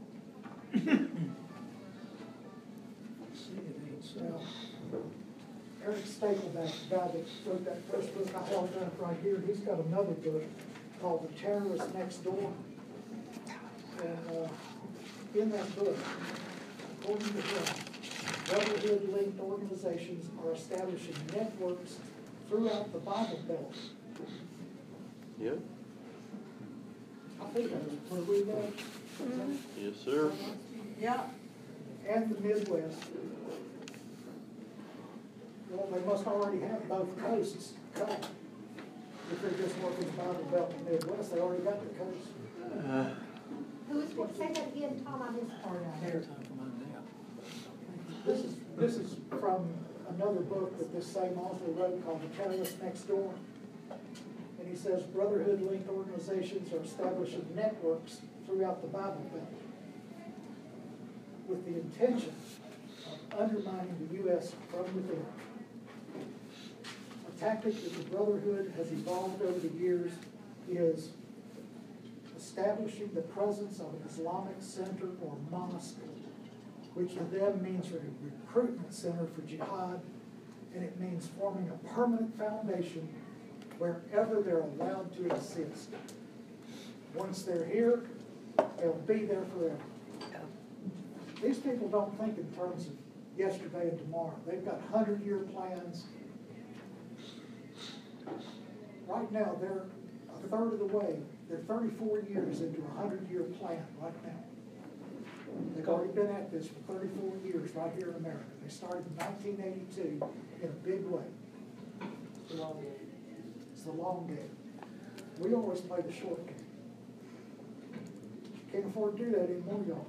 Now, Eric Stapleback, the guy that wrote that first book I held up right here, he's got another book called The Terrorist Next Door. And uh, in that book, according to him, Brotherhood-linked organizations are establishing networks throughout the Bible Belt. Yep. I think that was where we live. Yes, sir. Yeah. And the Midwest. Well, they must already have both coasts covered. If they're just working the Bible Belt and Midwest, they already got the coast. Uh, Who is, say that again, Tom, I missed part of it. This is, this is from another book that this same author wrote called The Terrorist Next Door. And he says Brotherhood-linked organizations are establishing networks throughout the Bible Belt with the intention of undermining the U S from within. A tactic that the Brotherhood has evolved over the years is establishing the presence of an Islamic center or mosque, which to them means a recruitment center for jihad, and it means forming a permanent foundation wherever they're allowed to exist. Once they're here, they'll be there forever. These people don't think in terms of yesterday and tomorrow. They've got hundred-year plans. Right now, they're a third of the way. They're thirty-four years into a hundred-year plan right now. They've already been at this for thirty-four years right here in America. They started in nineteen eighty-two in a big way. It's the long game. It's the long game. We always play the short game. Can't afford to do that anymore, y'all.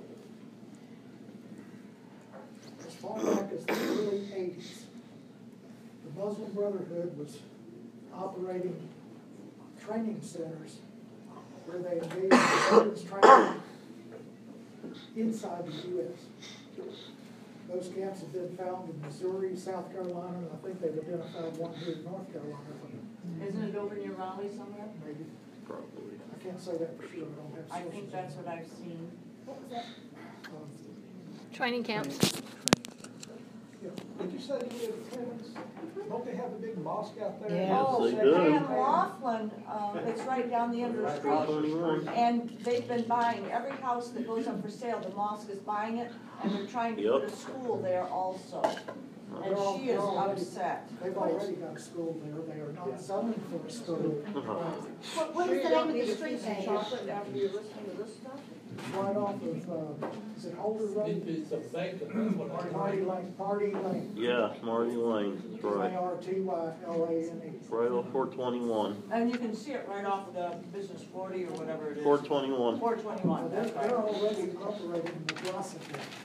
As far back as the early eighties, the Muslim Brotherhood was operating training centers where they engaged in weapons training inside the U S Those camps have been found in Missouri, South Carolina, and I think they've identified one here in North Carolina. Isn't it over near Raleigh somewhere? Maybe. Probably. I can't say that for sure, I don't have I sources. think that's what I've seen. What was that? Um, Training camps. Yeah. Did you say you live in Clemens? Don't they have a big mosque out there? Yeah. Oh, Yes, they the do. Van Laughlin, um, it's right down the end of the street. twenty-one. And they've been buying, every house that goes up for sale, the mosque is buying it, and they're trying to put Yep. a school there also. And They're all- she they're is already- upset. They've already got a school there, they are not zoning for a school. Uh-huh. What, what is the name of the street name? Chocolate after you're listening to this stuff? It's right off of, uh, is it Holder It, Road? it's a bank, that's what I. Marty Lane, Marty Lane. Yeah, Marty Lane, that's A right. R T Y L A N E. Right off four twenty-one. And you can see it right off of the Business forty or whatever it is. four twenty-one. Four twenty-one, They're, that's they're right. already operating in the process.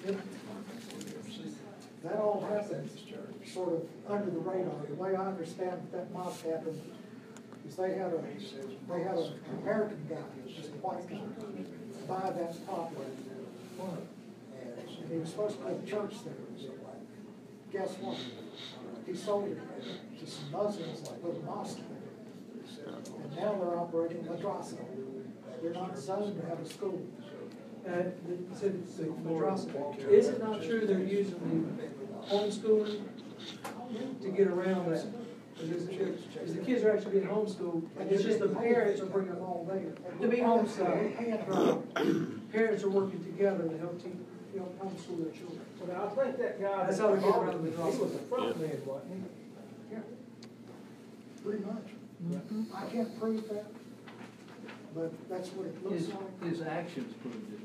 That all happened sort of under the radar. The way I understand that mosque happened is they had a, they had an American guy, just a white guy, buy that property. And he was supposed to put a church there. Guess what? He sold it to some Muslims that put a mosque there. And now they're operating madrasa. They're not zoned to have a school. Uh, the, so the madrasa, is it not true they're using the homeschooling to get around that? Because because the kids are actually being homeschooled, and it's just the parents are bringing them all there. To be homeschooled. Parents are working together to help teach, help homeschool their children. Well, I think that guy. That's how they get around the He madrasa. was the front man, wasn't he? Yeah, pretty much. I can't prove that, but that's what it looks His, like. his actions proved it.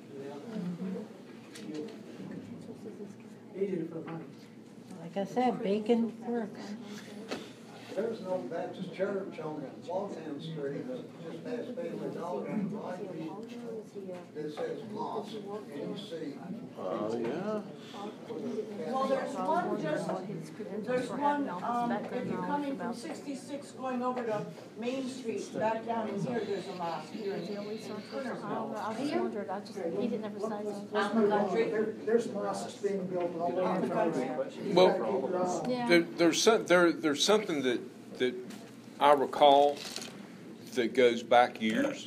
He did it for the money. Like I said, bacon works. There's an old Baptist church on Waltham Street, just past Family Dollar, right? That says mosque, and you see. Oh, yeah. Well, there's one just, there's one, um, if you're coming from sixty-six going over to Main Street, back down in here, there's a mosque here in Turnersville. I just wondered, I just, he didn't ever say that. Let's move on. There, there's mosques being built all over the country. You Well, gotta keep your eye on it. Yeah. There, there's some, there, there's something that, that I recall that goes back years.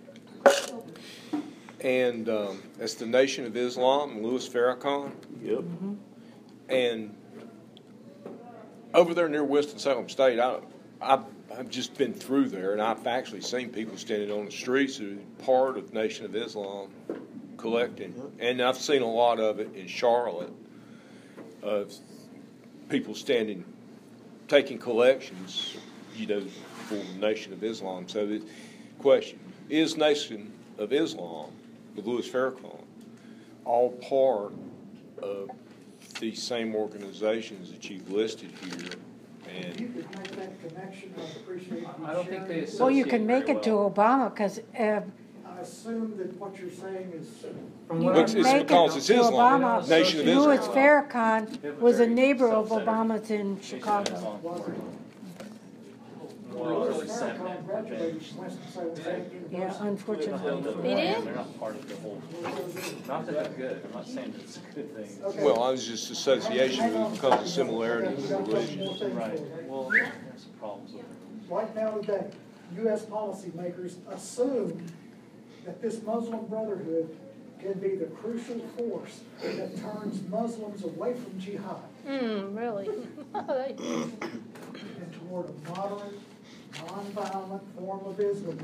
And, um, it's the Nation of Islam, Louis Farrakhan. Yep. And over there near Winston-Salem State, I, I've, I've just been through there, and I've actually seen people standing on the streets who are part of Nation of Islam collecting. And I've seen a lot of it in Charlotte, of people standing, taking collections, you know, for the Nation of Islam. So the question, is Nation of Islam, with Louis Farrakhan, all part of these same organizations that you've listed here? If you And could make that connection, I'd appreciate you I don't think sharing they it. Well, you can make it to Obama, because uh, I assume that what you're saying is. From you what It's- can it's make it because to it's Islam, Obama. Nation of Louis Islam. Farrakhan was a neighbor of Obama's in Chicago. Was it? Well, Louis really set Farrakhan that. graduated from Winston-Salem State Yeah, University. unfortunately. He did? They're not part of the whole, not that they're good, I'm not saying it's a good thing. Okay. well, I was just association with because of similarities in religion. Right, well, there's some problems with it. Right now today, U S policymakers assume that this Muslim Brotherhood can be the crucial force that turns Muslims away from jihad Hmm, really? They- and toward a moderate, nonviolent form of Islamism.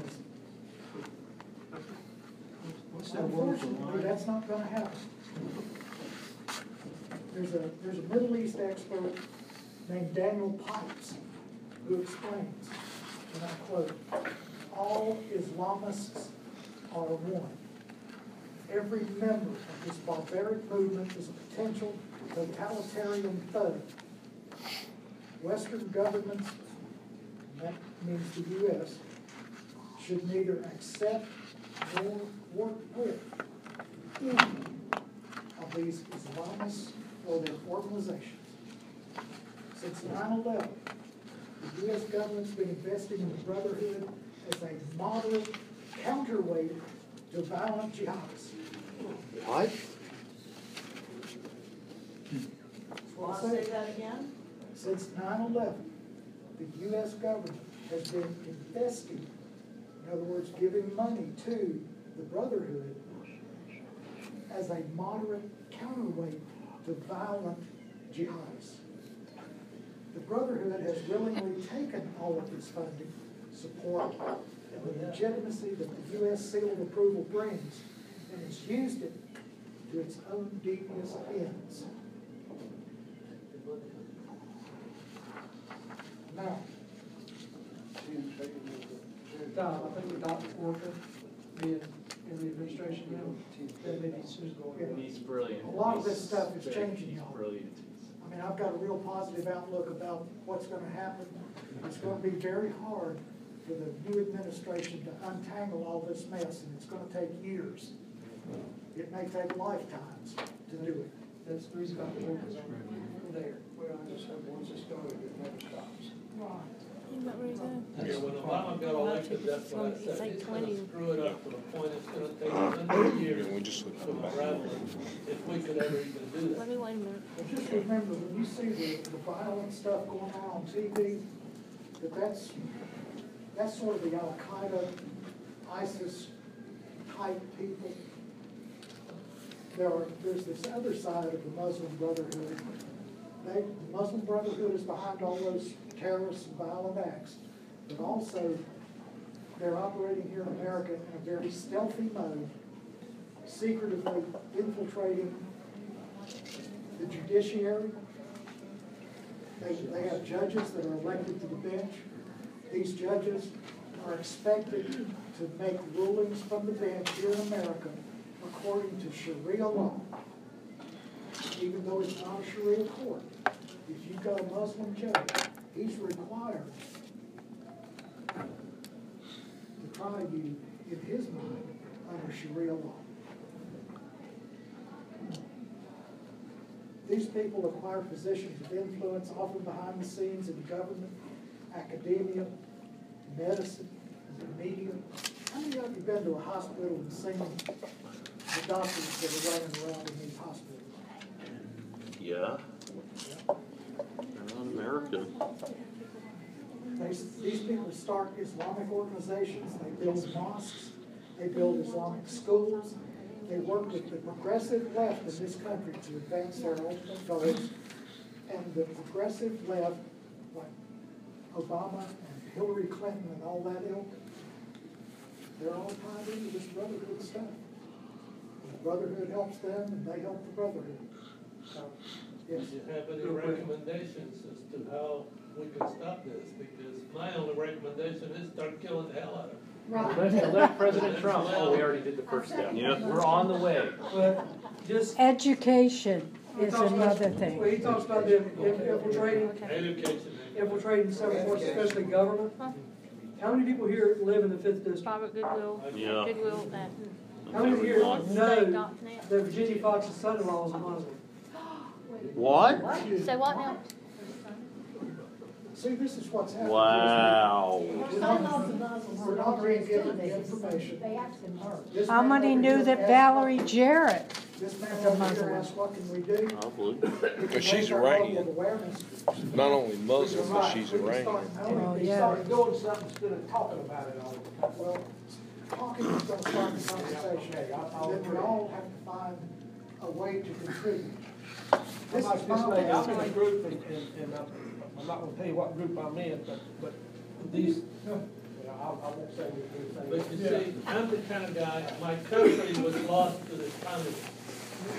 What's that word for Unfortunately, line? that's not gonna happen. there's a, there's a Middle East expert named Daniel Pipes who explains, and I quote, all Islamists are one. Every member of this barbaric movement is a potential totalitarian foe. Western governments, and that means the U S, should neither accept nor work with any of these Islamists or their organizations. Since nine eleven, the U S government's been investing in the Brotherhood as a moderate counterweight to violent jihadists. What? Want to say that again? Since nine eleven, the U S government has been investing, in other words, giving money to the Brotherhood as a moderate counterweight to violent jihadists. The Brotherhood has willingly taken all of this funding, support, and the legitimacy that the U S seal of approval brings, and has used it to its own devious ends. Now, Tom, I think we're Doctor Orca being in the administration now. That maybe he's going. He's brilliant. a lot of this He's stuff is very- changing, he's y'all. Brilliant. I mean, I've got a real positive outlook about what's gonna happen. It's gonna be very hard for the new administration to untangle all this mess, and it's gonna take years. It may take lifetimes to do it. That's the reason Doctor Orca's on there. Well, I just said, once it started, it never stops. Yeah, when Obama got elected, that's what I said, he's gonna screw it up to the point it's gonna take another year Yeah, we just looked to unravel it, if we could ever even do that. Let me wait a minute. But just remember, when you see the, the violent stuff going on on T V, that that's, that's sort of the Al-Qaeda, ISIS type people. There are, there's this other side of the Muslim Brotherhood. They, the Muslim Brotherhood is behind all those terrorist and violent acts, but also they're operating here in America in a very stealthy mode, secretively infiltrating the judiciary. They, they have judges that are elected to the bench. These judges are expected to make rulings from the bench here in America according to Sharia law, even though it's not a Sharia court. If you've got a Muslim judge, he's required to try you, in his mind, under Sharia law. These people acquire positions of influence, often behind the scenes in government, academia, medicine, the media. How many of you have been to a hospital and seen the doctors that are running around in these hospitals? Yeah. They're not American. They, these people start Islamic organizations, they build mosques, they build Islamic schools, they work with the progressive left in this country to advance their ultimate goals. And the progressive left, like Obama and Hillary Clinton and all that ilk, they're all tied into this Brotherhood stuff. The Brotherhood helps them and they help the Brotherhood. So, yes. Do you have any recommendations as to how we can stop this? Because my only recommendation is start killing the hell out of them. Let's elect President Trump. Oh, we already did the first step. Yeah. We're on the way. But just. Education he is talks about- another thing. Well, he talks about the inf- infiltrating, Education. infiltrating several forces, especially government. How many people here live in the fifth district? Robert Goodwill. Yeah. Goodwill, that. How many here know State dot net. that Virginia Fox's son-in-law is a Muslim? What? Say what now? See, this is what's happening. Wow. We're not, we're not being given the information. This How man many over knew here that asked Valerie what- Jarrett This man is a over here Muslim? asked, what can we do? Probably. But she's Raise our level of Iranian. awareness. Not only Muslim, You're but right. she's We can start Iranian. knowing Oh, these yeah. Start doing something instead of talking about it all the time. Well, talking is going to start the conversation, Okay, I'll- I'll and then we agree. all have to find a way to contribute. How This about is this my lady, I'm way. in a group, and, and, and I'm, I'm not gonna tell you what group I'm in, but, but these, you know, I, I won't say anything. But you see, I'm the kind of guy, my country was lost to the communists.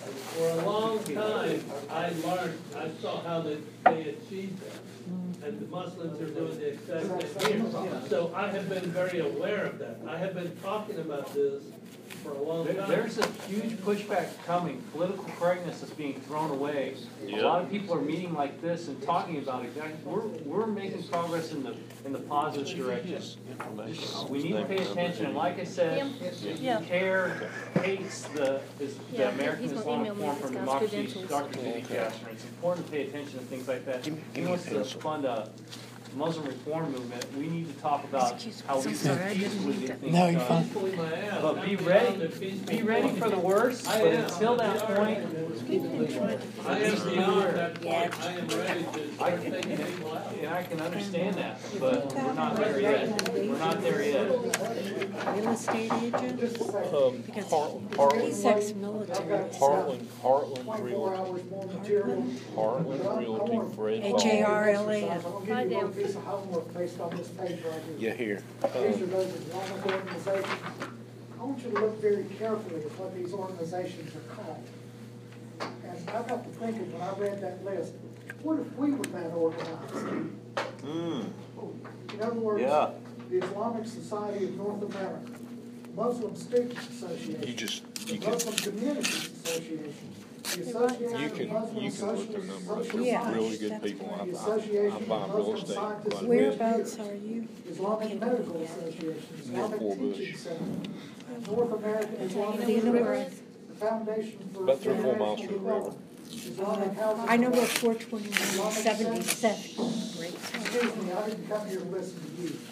For a long time, I learned, I saw how they, they achieved that. And the Muslims are doing the exact same here. So I have been very aware of that. I have been talking about this for a long There- time. There's a huge pushback coming. Political correctness is being thrown away. A Yeah. lot of people are meeting like this and talking about it. We're, we're making progress in the, in the positive direction. Just- We need to pay attention, and like I said, if Yeah. CARE hates the, is the Yeah, American he's gonna Islamic email me Forum his for guy's Democracy, credentials. Doctor Judy Kastner. It's important to pay attention to things like that. He wants to fund a Muslim reform movement. We need to talk about how we I'm sorry, I can didn't peacefully mean get to- things No, you're done. fine. Peacefully my ass. But be I'm ready, down to peaceful be ready for the worst, I but am. until that We are. point, I am beyond that point. I am ready to start taking people out. and I can understand that, but we're not there yet. We're not there yet. Real estate agent? Um, Because Harlan, he's ex-military. Harlan, Heartland Twenty-four Realty, hours more material. Heartland Realty, Fred. H A R L A N. I'm gonna give you a little piece of homework based on this page right here. Yeah, here. These are Um, those Islamic organizations. I want you to look very carefully at what these organizations are called. And I got to thinking when I read that list, what if we were that organized? Mm. In other words, Yeah. the Islamic Society of North America, Muslim Students Association. You just, the you can, Muslim Communities Association, the you Association can, of Muslim you can look at Socialist numbers. Social Yeah. There's really Science, good people. I, the I, I Association buy of real Muslim estate. Scientists quite a and bit. Whereabouts are you? Islamic Medical Association, Islamic Fort Bush. Teaching Center, North American Islamic Do you know where University, the Foundation for About three or four miles International from the river. Development, Islamic Housing. I know where Development. four twenty-one seventy-seven. Excuse me, I didn't come here to listen to you.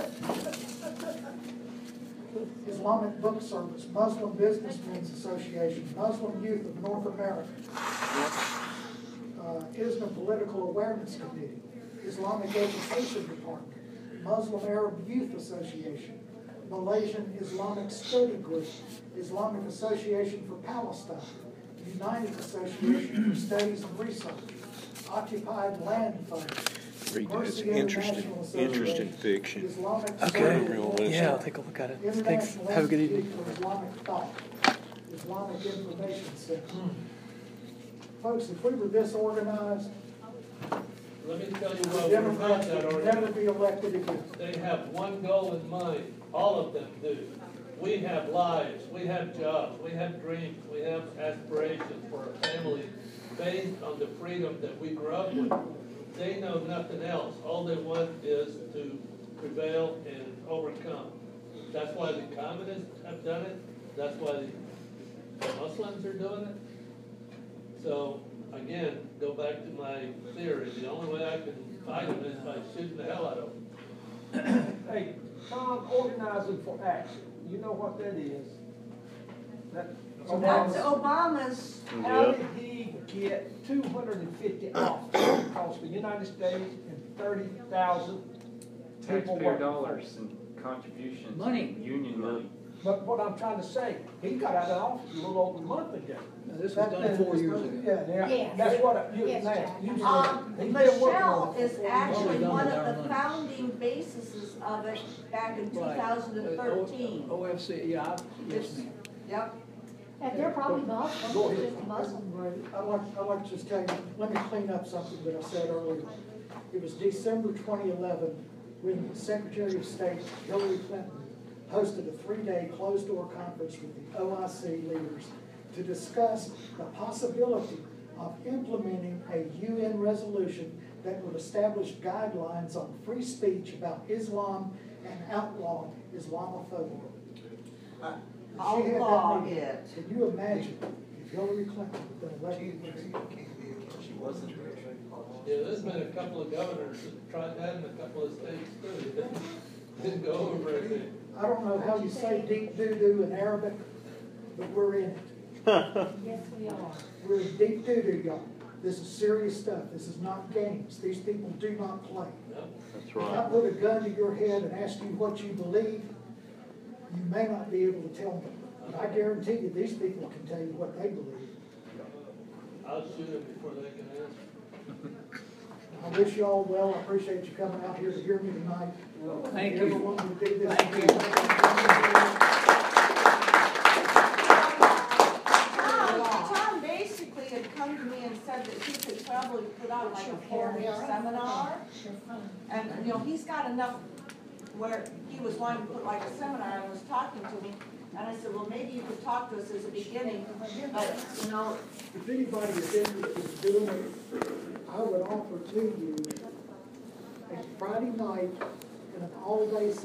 Islamic Book Service, Muslim Businessmen's Association, Muslim Youth of North America, uh, ISNA Political Awareness Committee, Islamic Education Department, Muslim Arab Youth Association, Malaysian Islamic Study Group, Islamic Association for Palestine, United Association for Studies and Research, Occupied Land Fund, Read this. Mercy Interesting, International Association, interesting fiction. Islamic Okay. Social Yeah, I'll take a look at it. Thanks. International Have a good Institute evening. for Islamic Thought, Islamic Information Center. Folks, if we were this organized, Let me tell you the what, we're not Democrats that would never organized. be elected again. They have one goal in mind, all of them do. We have lives, we have jobs, we have dreams, we have aspirations for our families based on the freedom that we grew up with. They know nothing else. All they want is to prevail and overcome. That's why the communists have done it. That's why the Muslims are doing it. So, again, go back to my theory. The only way I can fight them is by shooting the hell out of them. Hey, Tom, organizing for action, you know what that is? That- That's Obama's. How Yeah. did he get two hundred and fifty officers across the United States and thirty thousand people Taxpayer working? dollars and contributions. Money. Union money. But what I'm trying to say, he got out of office a little over a month ago. Now, this was done four years ago. Yeah, Yeah, Yes. that's what I, you, Yes, now, Jack. you Um, said, he's been working Michelle on it. is for four actually years. one of the founding bases of it back in two thousand and thirteen. O F C, yeah, I- yes, It's, ma'am. yep. And they're probably Muslim, Go it's ahead. just a Muslim group. I'd like, I'd like to just tell you, let me clean up something that I said earlier. It was December twenty eleven when Secretary of State Hillary Clinton hosted a three-day closed-door conference with the O I C leaders to discuss the possibility of implementing a U N resolution that would establish guidelines on free speech about Islam and outlaw Islamophobia. She had that Outlaw meeting. it. Can you imagine if Hillary Clinton had been elected? She wasn't. Yeah, there's been a couple of governors that tried that in a couple of states too. It Didn't, didn't go over very good. I don't know how you say deep doo-doo in Arabic, but we're in it. Yes, we are. We're in deep doo-doo, y'all. This is serious stuff. This is not games. These people do not play. That's If I right. put a gun to your head and ask you what you believe, you may not be able to tell me. But I guarantee you, these people can tell you what they believe. I'll shoot them before they can answer. I wish you all well. I appreciate you coming out here to hear me tonight. Thank you. Everyone who did this. Thank you. Tom, Tom said that he could probably put on like a four-day seminar. And, you know, he's got enough where he was wanting to put like a seminar and was talking to me. And I said, well, maybe you could talk to us as a beginning, but, you know. If anybody is interested in doing it, I would offer to you a Friday night and an all-day